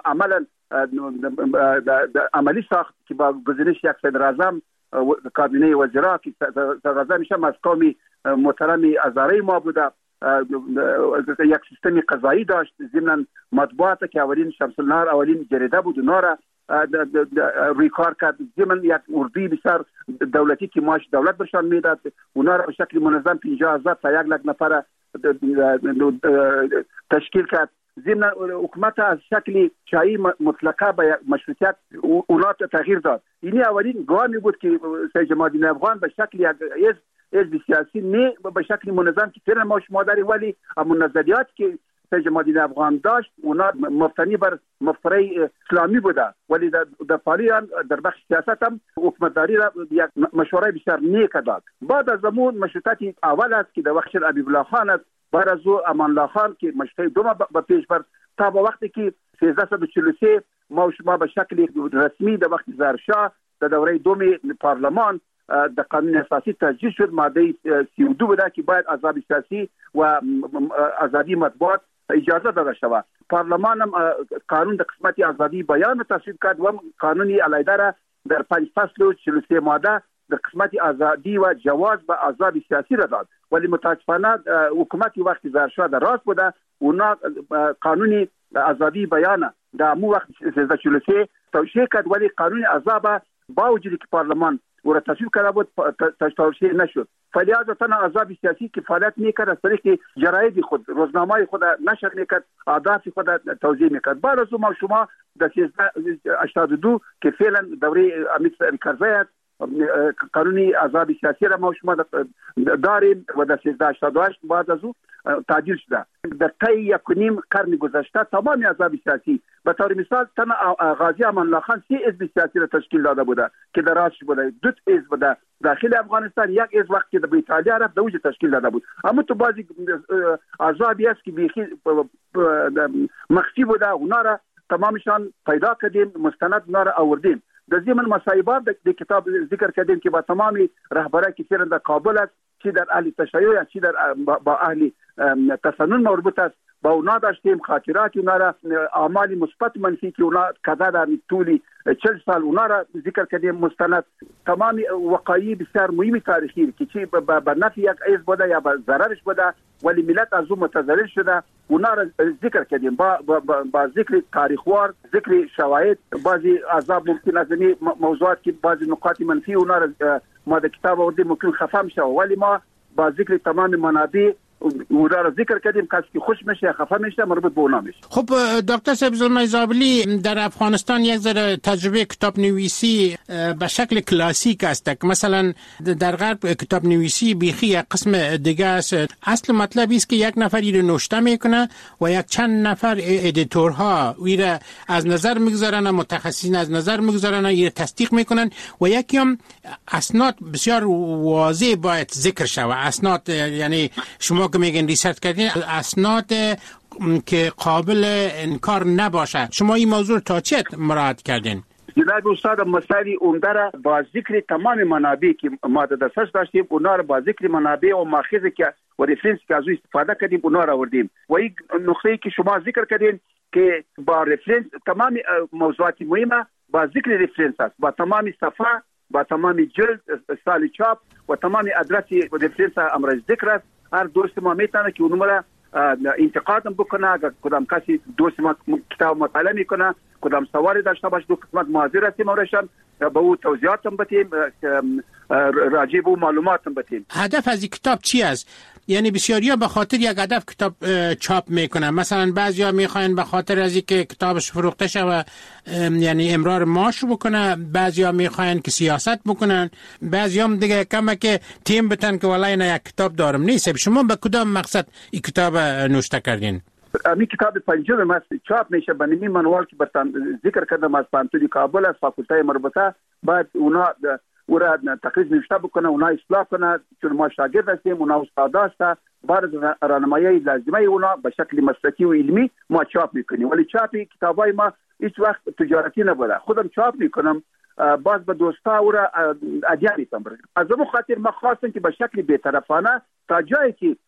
عملی ساخت که با گزینش یک صدر اعظم کابینه وزرا که صدر اعظم میشه از قوم محترم هزاره ما بوده، یک سیستم قضایی داشت، ضمن مطبوعات که اولین شمس النهار اولین جریده بود اونا را روی کار کرد، ضمن یک اردوی بسیار دولتی که معاش دولت برشان میداد، اونا را به شکل منظم 50,000 تا 100,000 نفر تشکیل کرد. ضمن حکومت از شکل شاهی مطلقه به مشروطیت اونا تغییر داد. این اولین گامی بود که سید جمال الدین افغان به شکل یک حزب سیاسی نه به شکل منظم که فعلا ما شما داریم، ولی اما نظریات که سید جمال الدین افغان داشت اونا مبتنی بر مفکوره اسلامی بوده، ولی در پالیان در بخش سیاست هم حکومتداری را یک مشوره بسیار نیک داد. بعد از زمان مشروطیت اول است که در وقت حبیب الله خان است، بعد از او امان الله خان که مشروطیت دوم به پیش برد تا به وقتی که 1343 ما شما به شکل رسمی در وقت ظاهرشاه در دوره دوم پارلمان در قانون اساسی تسجیل شد، ماده 32 بوده که باید احزاب سیاسی و آزادی مطبوعات اجازه داده شود. پارلمان هم قانون در قسمت آزادی بیان تصویب کرد و قانونی علیحده را در 5 فصل و 43 ماده در قسمت آزادی و جواز به احزاب سیاسی را داد، ولی متاسفانه حکومت وقتی ظاهرشاه در راست بوده اونا قانونی آزادی بیان در مو وقت 1343 توشیح کرد، ولی قانون احزاب با وجودی که پارلمان او را تصویب کرده بود توشیح نشد. فلذا تنها احزاب سیاسی که فعالیت میکرد از طریق جراید خود، روزنامه خود نشر میکرد، اهداف خود توضیح میکرد. بعد از ما شما در 1382 که فعلا دوره امیر کرزی قانونی احزاب سیاسی را ما شما داریم و در 1388 بعد از او تعدیل شده. در طی 1.5 قرن گذشته تمام احزاب سیاسی به طور مثال تنها غازی امان الله خان 3 حزب سیاسی را تشکیل داده بوده که در راستش بوده، 2 حزب بوده داخل افغانستان، یک حزب وقتی در ایتالیا رفت دوجه تشکیل داده بود. اما تو بعضی احزابی است که بیخی مخفی بوده، اونا را تمامشان پیدا کردیم، مستند اونا را آوردیم. در ضمن مصاحبات در کتاب ذکر کردیم که با تمامی رهبران که فعلا در کابل است، چی در اهل تشیع چی در با اهل تسنن مربوط است، با اونا داشتیم خاطرات اونا را، اعمال مثبت منفی که اونا کذا در طول 40 سال اونا را ذکر کردیم مستند. تمام وقایع بسیار مهم تاریخی که چی به نفع یک حزب بوده یا به ضررش بوده ولی ملت از اون متضرر شده. اونا را ذکر کردیم با ذکر تاریخوار، ذکر شواهد، بعضی عذاب ممکن از این موضوعات که بعضی نقاط منفی اونا را ما در کتاب آوردیم ممکن خفه میشه، ولی ما با ذکر تمام منابع اونا را ذکر کردیم. کسی که خوش میشه خفه میشه مربوط به اونا میشه. خب دکتر صاحب زلمای زابلی، در افغانستان یک ذره تجربه کتاب نویسی به شکل کلاسیک است. مثلا در غرب کتاب نویسی بیخی یک قسم دیگه است. اصل مطلب است که یک نفر رو نوشته میکنه و یک چند نفر ادیتورها ویره از نظر میگذارن، متخصصین از نظر میگذارن، این تصدیق میکنن و یکی هم اسناد بسیار واضح باید ذکر شود. اسناد یعنی شما که میگن ریسرچ کردین اسناد که قابل انکار نباشه. شما این موضوع تا چه مراعات کردین؟ جناب استاد مسائل عمده را با ذکر تمام منابع که ما در دسترس داشتیم اونا را با ذکر منابع و ماخذ که و رفرنس که از او استفاده کردیم اونا را آوردیم. و این نقطه‌ای که شما ذکر کردین که با رفرنس تمام موضوعات مهمه با ذکر رفرنس است، با تمام صفحه، با تمام جلد، سال چاپ و تمام ادرس رفرنس امر ذکر است. هر دوست ما میتونه که اونم را انتقاد بکنه. اگر کدام کسی دوست ما کتاب مطالعه میکنه کدام سوالی داشته باشه دو قسمت حاضر هستیم اورشان به او توضیحات هم بدیم، راجع به معلومات هم بدیم. هدف از این کتاب چی است؟ یعنی بسیاریا به خاطر یک هدف کتاب چاپ میکنن. مثلا بعضیا میخواین به خاطر از اینکه کتابش فروخته شه و یعنی امرار معاش بکنه، بعضیا میخواین که سیاست بکنن، بعضیا هم دیگه کمه که تیم بتن که والله نه یک کتاب دارم نیست. شما به کدام مقصد این کتاب نوشته کردین؟ این کتاب پنجم است، چاپ میشه به نمی منوال که برتان ذکر کردم از پانتوی کابل از فاکولته مربوطه. بعد اونا ورا تقریض نوشته بکنه، اونا اصلاح کنه، چون ما شاگرد هستیم، اونا استاد هست. بعد راهنمایی لازمه اونا به شکل مسلکی و علمی ما چاپ میکنیم. ولی چاپ کتابای ما هیچ وقت تجارتی نبوده. خودم چاپ میکنم، باز به دوستا ورا ادیا میتم. از اون خاطر ما خواستم که به شکل بی‌طرفانه تا جایی که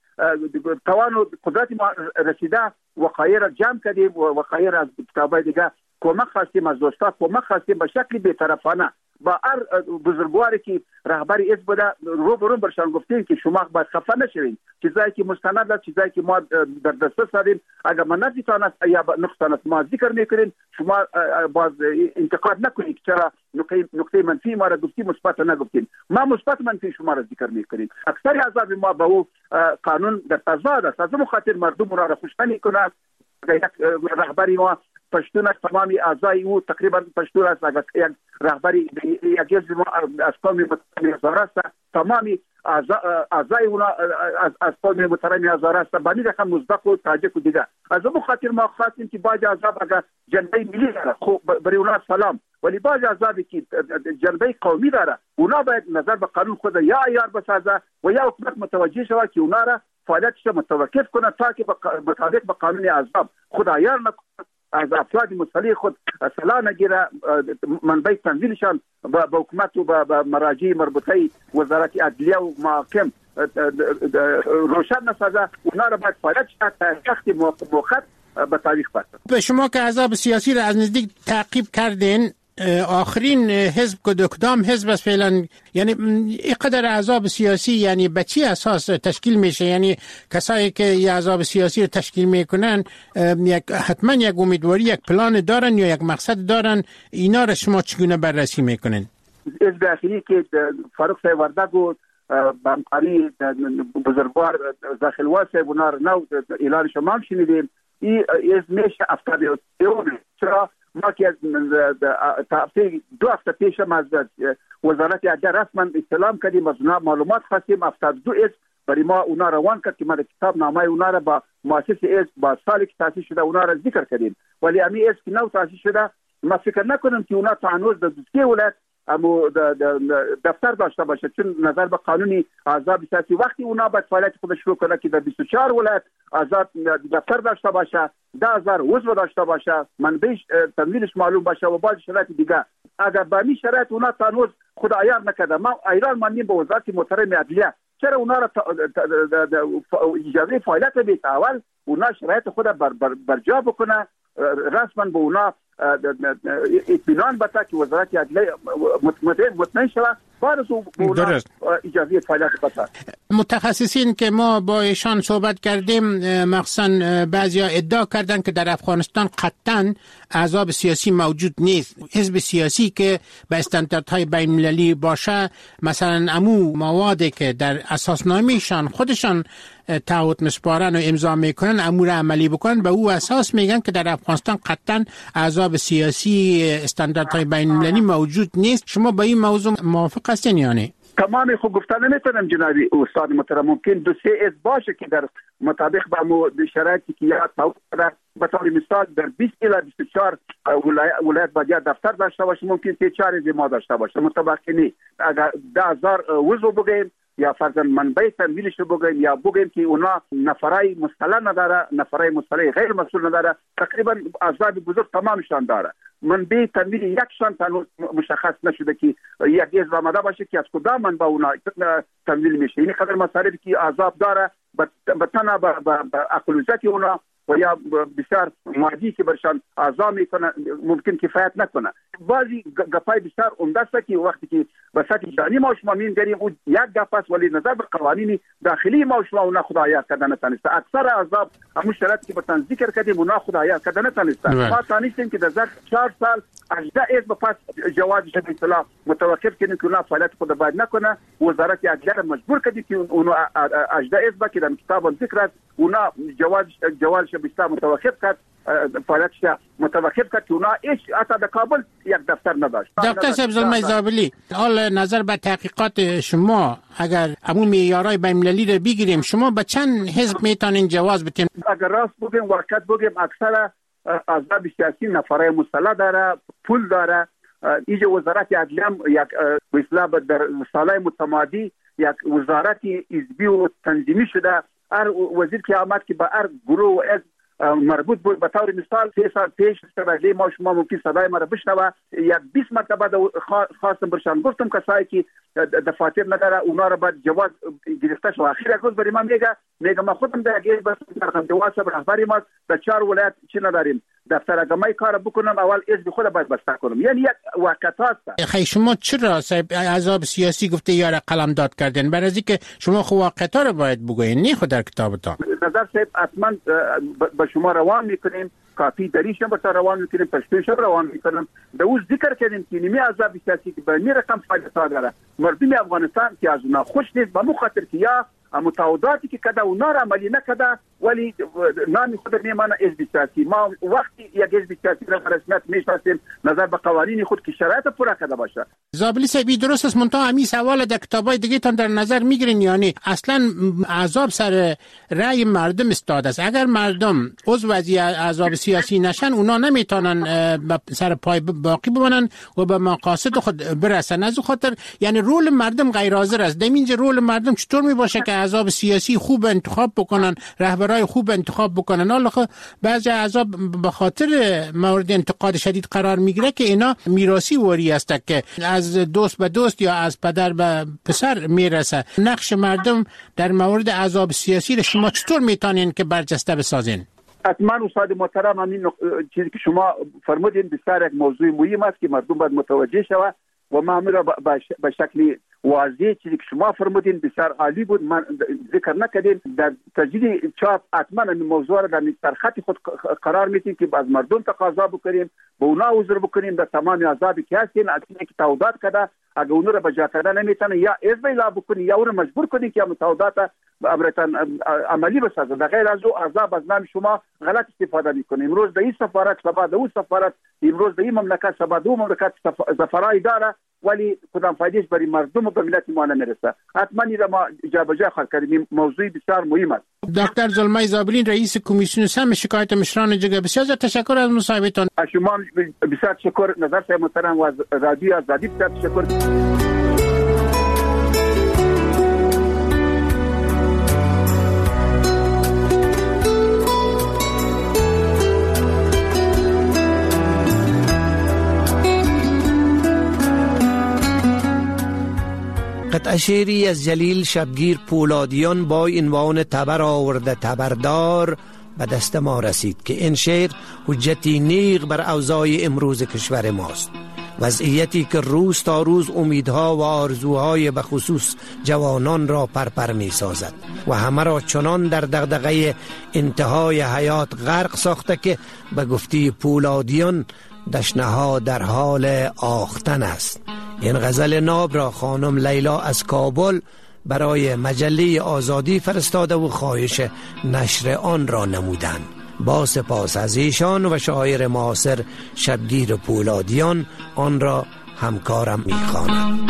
توان و قدرت ما رسیده وقایع را جمع کردیم و وقایع از کتابای دیگه کمک خواستیم، از دوستا کمک خواستیم به شکل بی‌طرفانه با هر بزرگواری که رهبری حزب بوده رو برشان گفتیم که شما باید خفه نشوین، چیزایی که مستند است، چیزایی که ما در دسترس داریم، اگر من نزدیکتان است یا نقصان است ما ذکر میکنیم، شما باز انتقاد نکنید که چرا نقطه منفی ما را گفتیم مثبت نگفتیم. ما مثبت منفی شما را ذکر میکنیم. اکثر احزاب ما با او قانون در تضاد است. از اون خاطر مردم را خوش نمیکنه. یک رهبری ما پشتون است، تمامی اعضای او تقریبا پشتون است. اگر یک رهبری یک حزب ما از قوم مترمی هزار است، تمامی اعضای اونا از قوم مترمی هزار است. بانی رقم مزدق و تاجک و دیگه. از اون خاطر ما خواستیم که باج اعضاب اگر جنبه ملی داره خب برای اونا سلام، ولی باج اعضابی که جنبه قومی داره اونا باید نظر به قانون خود یا عیار بسازه و یا حکومت متوجه شود که اونا را فعالیتش متوقف کنه تا که مطابق به قانون اعضاب خود عیار نکنه، از افراد مسئله خود اصلاح نگیره، منبع تنزیلشان با حکومت و با مراجع مربوطه وزارت عدلیه و محاکم روشن نسازه. اونا را باید فعالیت شد تا وقتی موقت به تاریخ برسد. به شما که احزاب سیاسی را از نزدیک تعقیب کردین، آخرین حزب کدام حزب است فعلا؟ یعنی اینقدر احزاب سیاسی یعنی به چی اساس تشکیل میشه؟ یعنی کسایی که احزاب سیاسی رو تشکیل میکنن حتما یک امیدواری، یک پلان دارن یا یک مقصد دارن. اینا رو شما چگونه بررسی میکنین؟ حزب اخیری که فاروق صاحب وردگ و بامکاری بزرگوار داخلوار صاحب اونا رو نو اعلان شما هم شنیدیم. این حزب میشه 72 چرا ما که دو هفته پیش از وزارت عدلیه رسما استلام کردیم، از اونا معلومات خواستیم. 72 حزب برای ما اونا روان کرد که ما کتاب نامه اونا را با مؤسس حزب با سالی که تاسیس شده اونا را ذکر کردیم. ولی امی حزب که نو تاسیس شده ما فکر نکنم که اونا تا هنوز در دوستی ولایت اما دفتر داشته باشه، چون نظر به قانونی احزاب سیاسی وقتی اونا باید فعالیت خودش شروع کنه که در 24 ولایت آزاد دفتر داشته باشه، 10,000 عضو داشته باشه، منبعش تمویلش معلوم باشه و بعض شرایط دیگه. اگر با این شرایط اونا تا هنوز خود عیار نکرده، ما ایران مانیم به وزارت محترم عدلیه، چرا اونا را اجازه فعالیت بیت اول اونا شرایط خود برجا بکنه، رسما به اونا اطمینان بده که وزارت عدلیه مطمئن شود، بعد از اونا اجازه فعالیت بده. متخصصین که ما با ایشان صحبت کردیم مخصوصا بعضیا ادعا کردن که در افغانستان قطعاً احزاب سیاسی موجود نیست. حزب سیاسی که به استانداردهای بین المللی باشه، مثلا امو موادی که در اساسنامه‌شان خودشان تعهد مسپارن و امضا میکنن امور عملی بکنن، به او اساس میگن که در افغانستان قطعاً احزاب سیاسی استانداردهای بین المللی موجود نیست. شما با این موضوع موافق هستین یا نه؟ تمام خوب گفتن نمیتونم جنابی استاد محترم. ممکن دو سه از باشه که در مطابق با شرایطی که یاد داره، به طور مثال در 20 الی 24 ولایت باید دفتر داشته باشه، ممکن 3-4 از ما داشته باشه. مطابق نه اگر 10,000 عضو بگیم یا فرضاً منبع تمویلش بگیم یا بگیم که اونا نفرای مسئله نداره، نفرای مسئله غیر مسئول نداره، تقریبا احزاب بزرگ تمامشان داره. منبع تمویل یکشان مشخص نشده که یک حزب آمده باشه که از کدام منبع اونا تمویل میشه. این قدر مصارفی که احزاب داره به تنها به اقلیت اونا و یا بسیار مادی که برشان اعضا میکنن ممکن کفایت نکنه. بعضی گپای بسیار عمده است که وقتی که به سطح جهانی ما شما می‌گیریم او یک گپ است، ولی نظر به قوانین داخلی ما شما اونا خداییت کردن نتونسته. اکثر اعضا همون شرایطی که بتن ذکر کردیم اونا خداییت کردن نتونسته. ما تانستیم که در ظرف 4 سال 18 حزب پس جوازش به اصطلاح متوقف کنیم که اونا فعالیت خود باید نکنه. وزارت عدلیه مجبور کردی که اونا 18 حزب که در کتاب ذکر است اونا جوازش به اصطلاح متوقف کرد، فعالیتش متوقف کرد که اونا هیچ حتی در کابل یک دفتر نداشت. دکتر صاحب زلمه زابلی، حال نظر به تحقیقات شما اگر همون معیارهای بین المللی رو بگیریم، شما به چند حزب میتونین جواز بدین؟ اگر راست بگیم واقعیت بگیم اکثر احزاب سیاسی نفرای مسلح داره، پول داره. اینجا وزارت عدلیه یک به اصطلاح در سالهای متمادی یک وزارت حزبی و تنظیمی شده. هر وزیر که آمد که به هر گروه و از مربوط بود، به طور مثال 3 سال پیش توجه ما شما ممکن صدای ما را بشنوه، یک 20 مرتبه خواستم برشان گفتم کسایی که دفاتر نداره اونا را باید جواز گرفته شد. اخیر یک روز برای من میگه ما خودم در یک بس در جواز رهبری ما در 4 ولایت چی نداریم دفتر اگه کار بکنم اول حزب خود باید بسته کنم. یعنی یک واقعیت است. خیلی شما چرا صاحب احزاب سیاسی گفته یار قلمداد کردن؟ برای اینکه شما خو واقعیت رو باید بگوین، نه خود در کتابتان. نظر صاحب حتما به شما روان میکنیم، کافی دریشم به روان میکنیم، پشتوشم روان میکنیم. در او ذکر کردیم که نیمی احزاب سیاسی که به رقم فایده داره مردم افغانستان که از اونا خوش نیست، به مخاطر که یا متعهداتی که کده اونا را عملی نکده ولی نامی خود میمانه حزب سیاسی. ما وقتی یک حزب سیاسی را رسمیت میشناسیم نظر به قوانین خود که شرایط پورا کرده باشه. زابلی صاحبی درست است، منتها همین سوال در کتابای دیگه تان در نظر میگیرین یعنی اصلا احزاب سر رأی مردم استاد است. اگر مردم عضو احزاب سیاسی نشن اونا نمیتونن سر پای باقی بمانن و به مقاصد خود برسن. از خاطر یعنی رول مردم غیر حاضر است. اینجا رول مردم چطور میباشه که احزاب سیاسی خوب انتخاب بکنن، رهبرای خوب انتخاب بکنن؟ حالا بعضی احزاب به خاطر مورد انتقاد شدید قرار میگیره که اینا میراثی واری است که از دوست به دوست یا از پدر به پسر میرسه. نقش مردم در مورد احزاب سیاسی را شما چطور میتونین که برجسته بسازین؟ حتما استاد محترم همین چیزی که شما فرمودین بسیار یک موضوع مهم است که مردم باید متوجه شود و ما همین را به شکلی واضح چیزی که شما فرمودین بسیار عالی بود. من ذکر نکردیم در تجدید چاپ حتما این موضوع را در خط خود قرار میدیم که از مردم تقاضا بکنیم، به اونا عذر بکنیم در تمام احزابی که هستین از اینکه تعهدات کرده اگه اونا را بجا کردن نمیتونه یا حزب اعلام بکنی یا اون مجبور کنی که متعهدات امرتان عملی بسازه. در غیر از او احزاب از نام شما غلط استفاده میکنه. امروز در این سفارت سبا در اون سفارت، امروز در این مملکت سبا در اون مملکت سفرای داره ولی کدام فایدهش برای مردم و به ملت ما نمیرسه. حتما این را ما جابجا خواهد کردیم. موضوع بسیار مهم است. دکتر زلمه زابلی رئیس کمیسیون سم شکایت مشران جگه، بسیار تشکر از مصاحبتون. شما بسیار تشکر نظر صاحب محترم و از رادیو آزادی بسیار تشکر. قطعه شعری از جلیل شبگیر پولادیان با عنوان تبر آورده تبردار به دست ما رسید که این شعر حجتی نیغ بر اوضاع امروز کشور ماست. وضعیتی که روز تا روز امیدها و آرزوهای به خصوص جوانان را پرپر می سازد و همه را چنان در دغدغه انتهای حیات غرق ساخته که به گفته پولادیان دشنه‌ها در حال آختن است. این غزل ناب را خانم لیلا از کابل برای مجله آزادی فرستاده و خواهش نشر آن را نمودند. با سپاس از ایشان و شاعر معاصر شبگیر پولادیان آن را همکارم می‌خواند.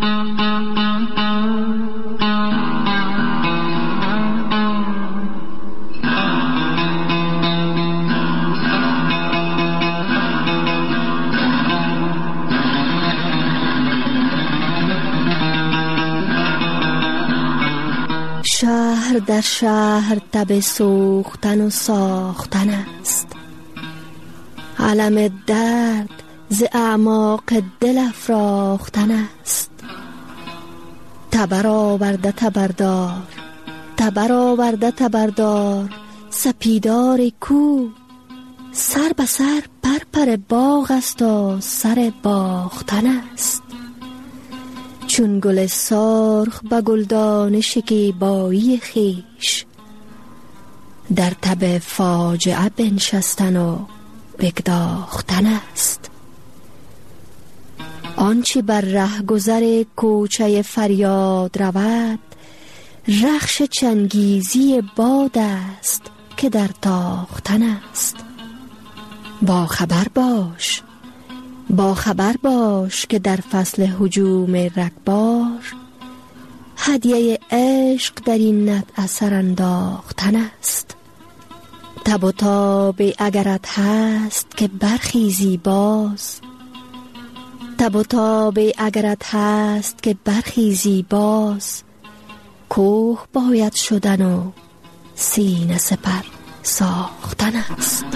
شهر در شهر تب سوختن و ساختن است، علم درد ز اعماق دل افراختن است. تبر آورده تبردار، تبر آورده تبردار، سپیدار کو سر به سر پرپر باغ است و سر باختن است. چون گل سرخ به گلدان شکیبایی خیش، در تب فاجعه بنشستن و بگداختن است. آنچه بر ره گذر کوچه فریاد رود، رخش چنگیزی باد است که در تاختن است. با خبر باش، با خبر باش که در فصل هجوم رگبار، هدیه عشق در این نت اثر انداختن است. تب و تاب اگرت هست که برخیزی باز، تب و تاب اگرت هست که برخیزی باز، کوه باید شدن و سینه سپر ساختن است.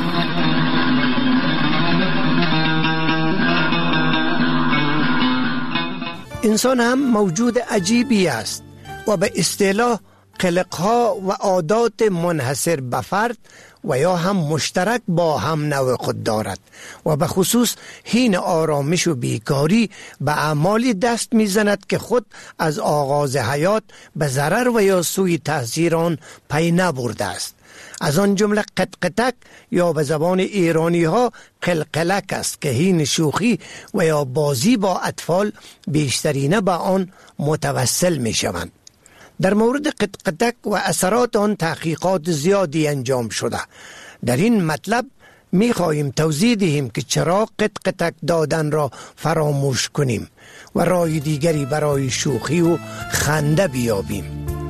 انسان هم موجود عجیبی است و به اصطلاح خلقها و عادات منحصر به فرد و یا هم مشترک با هم نوع خود دارد و به خصوص حین آرامش و بیکاری به اعمالی دست میزند که خود از آغاز حیات به ضرر و یا سوی تأثیر آن پی نبرده است. از آن جمله قطقطک یا به زبان ایرانی ها قلقلک است که حین شوخی و یا بازی با اطفال بیشترینه به آن متوسل می شوند. در مورد قطقطک و اثرات آن تحقیقات زیادی انجام شده. در این مطلب می خواهیم توضیح دهیم که چرا قطقطک دادن را فراموش کنیم و راه دیگری برای شوخی و خنده بیابیم.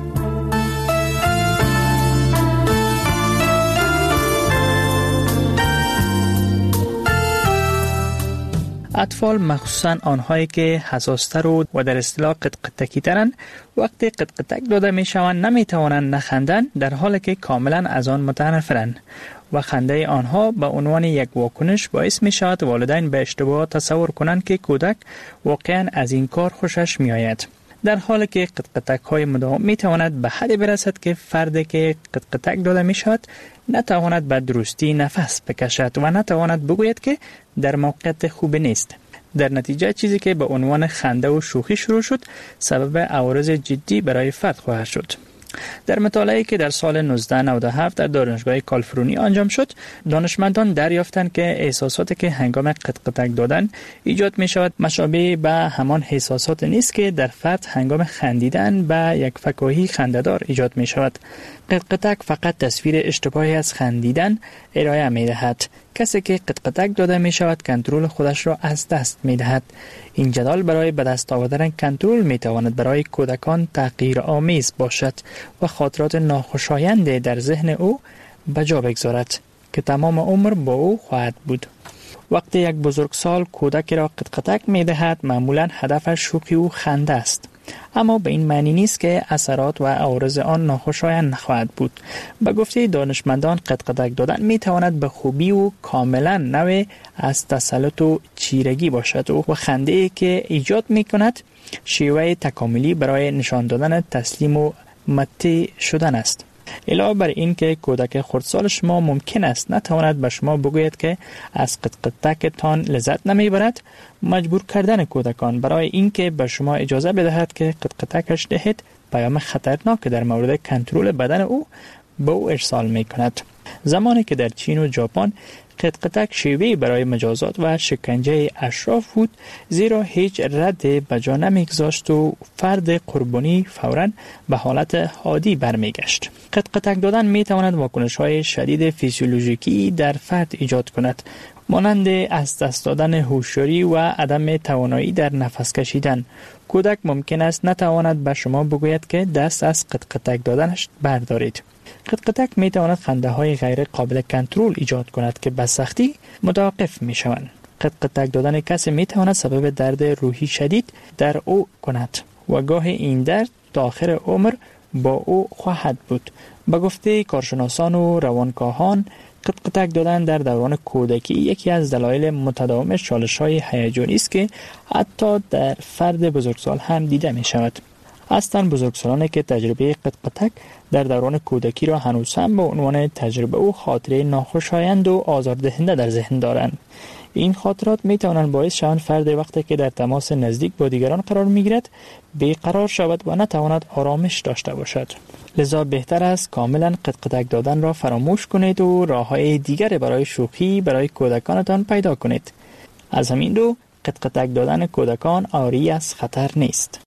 اطفال مخصوصا آنهایی که حساستر و در اصطلاح قطقطکی ترند، وقتی قطقطک داده می شوند نمی توانند نخندند، در حالی که کاملا از آن متنفرند و خنده آنها به عنوان یک واکنش باعث می شود والدین به اشتباه تصور کنند که کودک واقعا از این کار خوشش می آید، در حالی که قطقطک های مداوم می تواند به حدی برسد که فردی که قطقطک داده می شود نتواند به درستی نفس بکشد و نتواند بگوید که در موقعیت خوب نیست. در نتیجه چیزی که به عنوان خنده و شوخی شروع شد سبب عوارض جدی برای فرد خواهد شد. در مطالعه‌ای که در سال 1997 در دانشگاه کالیفرنیا انجام شد، دانشمندان دریافتند که احساساتی که هنگام قطقطک دادن ایجاد می شود مشابه به همان احساسات نیست که در فرد هنگام خندیدن به یک فکاهی خنده‌دار ایجاد می شود. قطقطک فقط تصویر اشتباهی از خندیدن ارائه می دهد. کسی که قطقطک داده می شود کنترل خودش را از دست می دهد. این جدال برای به دست آوردن کنترل می تواند برای کودکان تغییرآمیز باشد و خاطرات ناخوشایند در ذهن او به جا بگذارد که تمام عمر با او خواهد بود. وقتی یک بزرگسال کودک را قطقطک می دهد معمولا هدفش شوخی و خنده است، اما به این معنی نیست که اثرات و عوارض آن ناخوشایند نخواهد بود. به گفته دانشمندان قطقطک دادن می تواند به خوبی و کاملا نوع از تسلط و چیرگی باشد و خنده ای که ایجاد می کند شیوه تکاملی برای نشان دادن تسلیم و مطیع شدن است. علاوه بر این که کودک خردسال شما ممکن است نتواند به شما بگوید که از قطقطکتان لذت نمیبرد، مجبور کردن کودکان برای اینکه به شما اجازه بدهد که قطقطکش دهید پیام خطرناک در مورد کنترل بدن او به او ارسال می کند. زمانی که در چین و ژاپن قطقطک شیوهی برای مجازات و شکنجه اشراف بود، زیرا هیچ رد بجا نمیگذاشت و فرد قربانی فوراً به حالت عادی برمیگشت. قطقطک دادن میتواند واکنش‌های شدید فیزیولوژیکی در فرد ایجاد کند، مانند از دست دادن هوشیاری و عدم توانایی در نفس کشیدن. کودک ممکن است نتواند به شما بگوید که دست از قطقطک دادنش بردارید. قطقطک می تواند خنده های غیر قابل کنترل ایجاد کند که به سختی متوقف می شوند. قطقطک دادن کسی می تواند سبب درد روحی شدید در او کند و گاه این درد تا آخر عمر با او خواهد بود. به گفته کارشناسان و روانکاوان، قطقطک دادن در دوران کودکی یکی از دلایل متداوم چالش‌های هیجانی است که حتی در فرد بزرگسال هم دیده می شود. هستند بزرگسالانی که تجربه قطقطک در دوران کودکی را هنوز هم به عنوان تجربه و خاطره ناخوشایند و آزاردهنده در ذهن دارند. این خاطرات می توانند باعث شوند فرد وقتی که در تماس نزدیک با دیگران قرار می گیرد بیقرار شود و نتواند آرامش داشته باشد. لذا بهتر است کاملا قطقطک دادن را فراموش کنید و راه‌های دیگر برای شوخی برای کودکانتان پیدا کنید. از همین رو قطقطک دادن کودکان عاری از خطر نیست.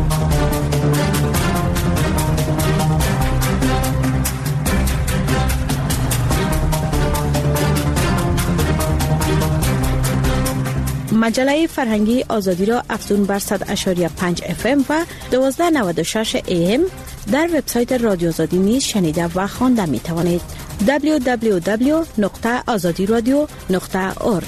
مجله فرهنگی آزادی را افزون بر 100.5 FM و 1296 AM در وبسایت رادیو آزادی نیز شنیده و خوانده می توانید. www.azadiradio.org.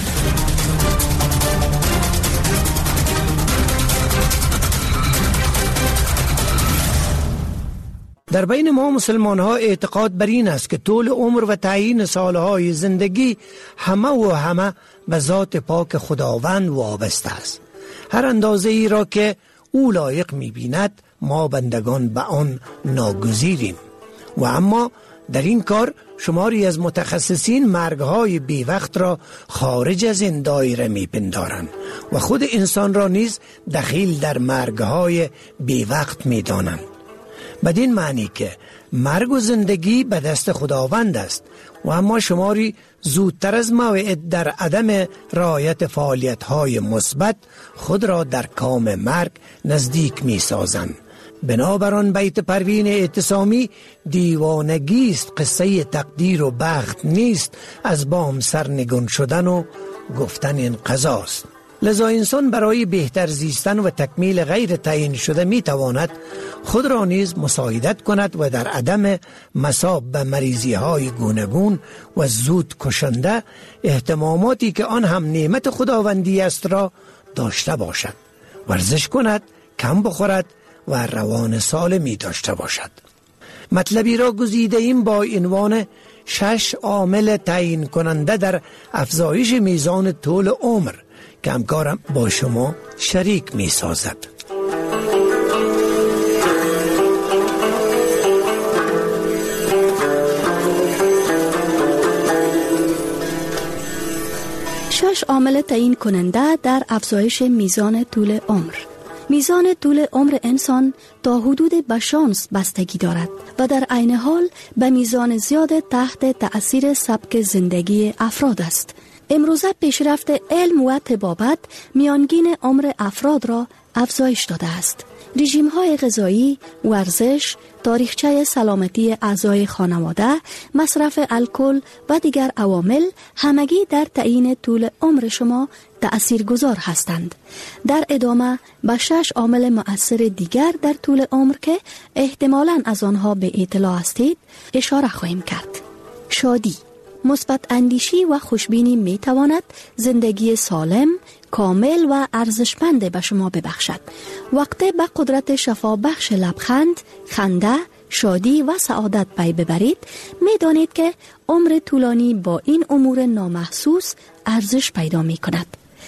در بین ما مسلمان ها اعتقاد بر این است که طول عمر و تعیین سالهای زندگی همه به ذات پاک خداوند وابسته است. هر اندازه ای را که او لایق می بیند ما بندگان به آن ناگزیریم و اما در این کار شماری از متخصصین مرگهای بی وقت را خارج از این دایره می پندارند و خود انسان را نیز دخیل در مرگهای بی وقت می دانند. بدین معنی که مرگ و زندگی به دست خداوند است و اما شماری زودتر از موعد در عدم رعایت فعالیت‌های مثبت خود را در کام مرگ نزدیک می‌سازند. بنابراین بیت پروین اعتصامی دیوانگی است، قصه تقدیر و بخت نیست، از بام سرنگون شدن و گفتن این قضاست. لذا انسان برای بهتر زیستن و تکمیل غیر تعیین شده می تواند خود را نیز مساعدت کند و در عدم مصاب به مریضی های گوناگون و زود کشنده اهتماماتی که آن هم نعمت خداوندی است را داشته باشد. ورزش کند، کم بخورد و روان سالمی داشته باشد. مطلبی را گزیده ایم با عنوان 6 عامل تعیین کننده در افزایش میزان طول عمر که همکارم با شما شریک می سازد. شش عامل تعیین کننده در افزایش میزان طول عمر. میزان طول عمر انسان تا حدود به شانس بستگی دارد و در عین حال به میزان زیاد تحت تأثیر سبک زندگی افراد است. امروزه پیشرفت علم و طبابت میانگین عمر افراد را افزایش داده است. رژیم‌های غذایی، ورزش، تاریخچه سلامتی اعضای خانواده، مصرف الکل و دیگر عوامل همگی در تعیین طول عمر شما تأثیرگذار هستند. در ادامه به 6 عامل مؤثر دیگر در طول عمر که احتمالاً از آنها به اطلاع هستید اشاره خواهیم کرد. شادی، مثبت اندیشی و خوشبینی می تواند زندگی سالم، کامل و ارزشمند به شما ببخشد. وقتی به قدرت شفا بخش لبخند، خنده، شادی و سعادت پی ببرید، می دانید که عمر طولانی با این امور نامحسوس ارزش پیدا می کند.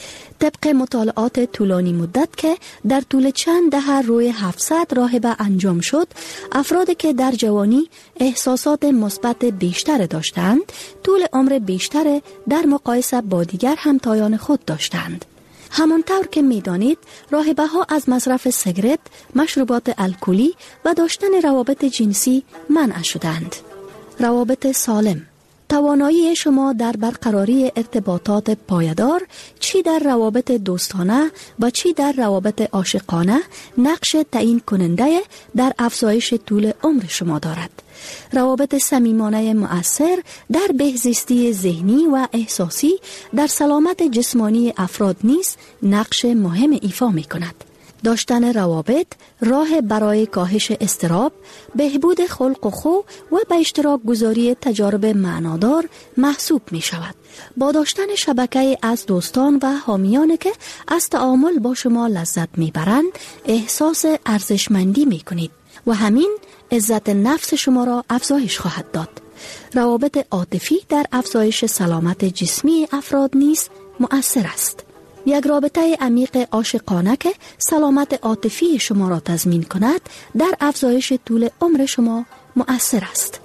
طبق مطالعات طولانی مدت که در طول چند دهه روی 700 راهبه انجام شد، افرادی که در جوانی احساسات مثبت بیشتر داشتند، طول عمر بیشتر در مقایسه با دیگر همتایان خود داشتند. همانطور که می‌دانید، راهبه ها از مصرف سیگارت، مشروبات الکلی و داشتن روابط جنسی منع شدند. روابط سالم. توانایی شما در برقراری ارتباطات پایدار، چی در روابط دوستانه و چی در روابط عاشقانه، نقش تعیین کننده در افزایش طول عمر شما دارد. روابط صمیمانه مؤثر در بهزیستی ذهنی و احساسی در سلامت جسمانی افراد نیز نقش مهم ایفا می کند. داشتن روابط راه برای کاهش اضطراب، بهبود خلق و خو و به اشتراک گذاری تجارب معنادار محسوب می شود. با داشتن شبکه از دوستان و حامیانی که از تعامل با شما لذت می برند، احساس ارزشمندی می کنید و همین عزت نفس شما را افزایش خواهد داد. روابط عاطفی در افزایش سلامت جسمی افراد نیز مؤثر است. یک رابطه عمیق عاشقانه که سلامت عاطفی شما را تضمین کند، در افزایش طول عمر شما مؤثر است.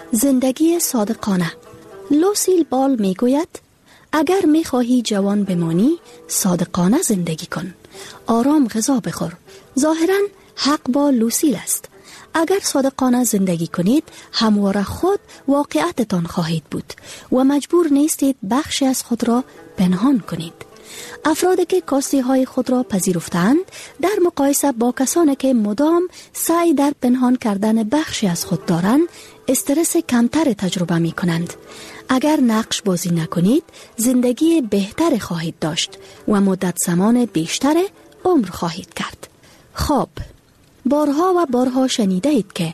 زندگی صادقانه. لوسیل بال می گوید اگر می خواهی جوان بمانی، صادقانه زندگی کن. آرام غذا بخور. ظاهراً حق با لوسیل است. اگر صادقانه زندگی کنید، همواره خود واقعیتتان خواهید بود و مجبور نیستید بخشی از خود را پنهان کنید. افرادی که کاستی های خود را پذیرفتند، در مقایسه با کسانی که مدام سعی در پنهان کردن بخشی از خود دارند، استرس کمتر تجربه می کنند. اگر نقش بازی نکنید، زندگی بهتر خواهید داشت و مدت زمان بیشتر عمر خواهید کرد. خواب. بارها و بارها شنیده اید که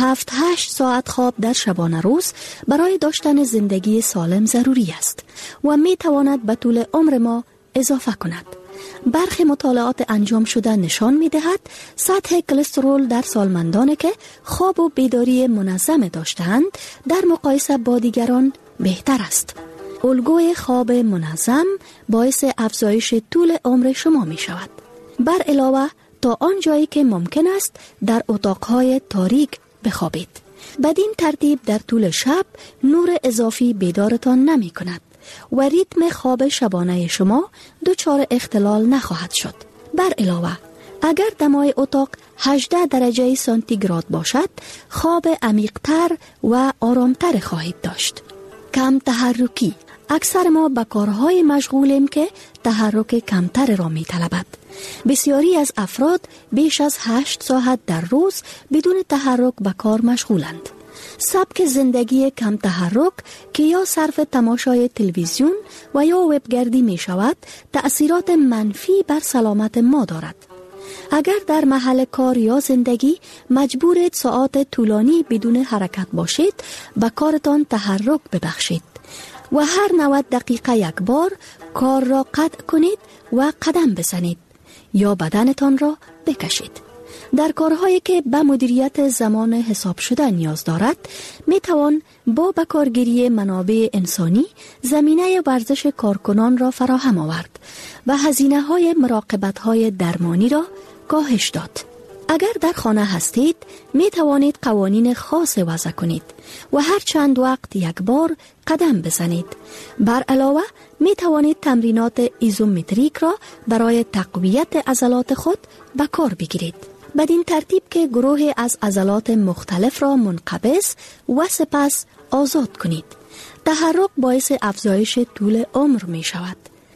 7-8 ساعت خواب در شبانه روز برای داشتن زندگی سالم ضروری است و می تواند به طول عمر ما اضافه کند. برخی مطالعات انجام شده نشان می دهد سطح کلسترول در سالمندانی که خواب و بیداری منظم داشتند در مقایسه با دیگران بهتر است. الگوی خواب منظم باعث افزایش طول عمر شما می شود. بر علاوه تا آن جایی که ممکن است در اتاقهای تاریک بخوابید. بدین ترتیب در طول شب نور اضافی بیدارتان نمی کند و ریتم خواب شبانه شما دچار اختلال نخواهد شد. بر علاوه اگر دمای اتاق 18 درجه سانتیگراد باشد، خواب عمیق‌تر و آرامتر خواهید داشت. کم تحرکی. اکثر ما به کارهای مشغولیم که تحرک کمتر را می طلبد. بسیاری از افراد بیش از 8 ساعت در روز بدون تحرک به کار مشغولند. سبک زندگی کم تحرک که یا صرف تماشای تلویزیون و یا وبگردی می شود، تأثیرات منفی بر سلامت ما دارد. اگر در محل کار یا زندگی مجبورید ساعات طولانی بدون حرکت باشید، به کارتان تحرک ببخشید و هر 90 دقیقه یک بار کار را قطع کنید و قدم بزنید یا بدنتان را بکشید. در کارهایی که به مدیریت زمان حساب شده نیاز دارد، می توان با بکارگیری منابع انسانی زمینه ورزش کارکنان را فراهم آورد و هزینه های مراقبت های درمانی را کاهش داد. اگر در خانه هستید، می توانید قوانین خاص وضع کنید و هر چند وقت یک بار قدم بزنید. بر علاوه می توانید تمرینات ایزومتریک را برای تقویت عضلات خود به کار بگیرید. بدین ترتیب که گروه از عضلات مختلف را منقبض و سپس آزاد کنید. تحرک باعث افزایش طول عمر می شود.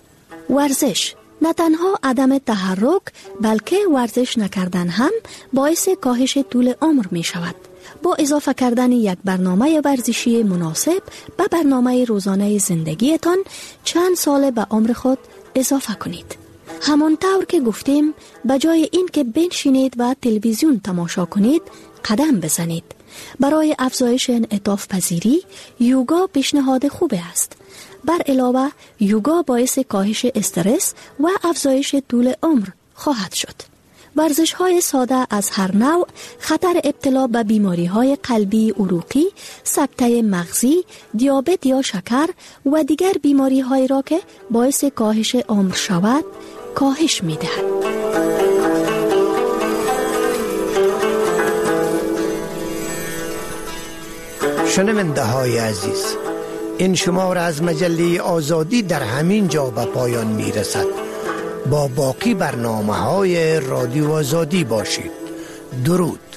ورزش. نه تنها عدم تحرک بلکه ورزش نکردن هم باعث کاهش طول عمر می شود. با اضافه کردن یک برنامه ورزشی مناسب به برنامه روزانه زندگیتان چند سال به عمر خود اضافه کنید. همانطور که گفتیم، به جای این که بنشینید و تلویزیون تماشا کنید، قدم بزنید. برای افزایش انعطاف پذیری، یوگا پیشنهاد خوب است. بر علاوه یوگا باعث کاهش استرس و افزایش طول عمر خواهد شد. ورزش های ساده از هر نوع خطر ابتلا به بیماری های قلبی عروقی، سکته مغزی، دیابت یا شکر و دیگر بیماری هایی را که باعث کاهش عمر شود کاهش می دهد. شنونده های عزیز، این شماره از مجله آزادی در همین جا به پایان می رسد. با باقی برنامه های رادیو آزادی باشید. درود.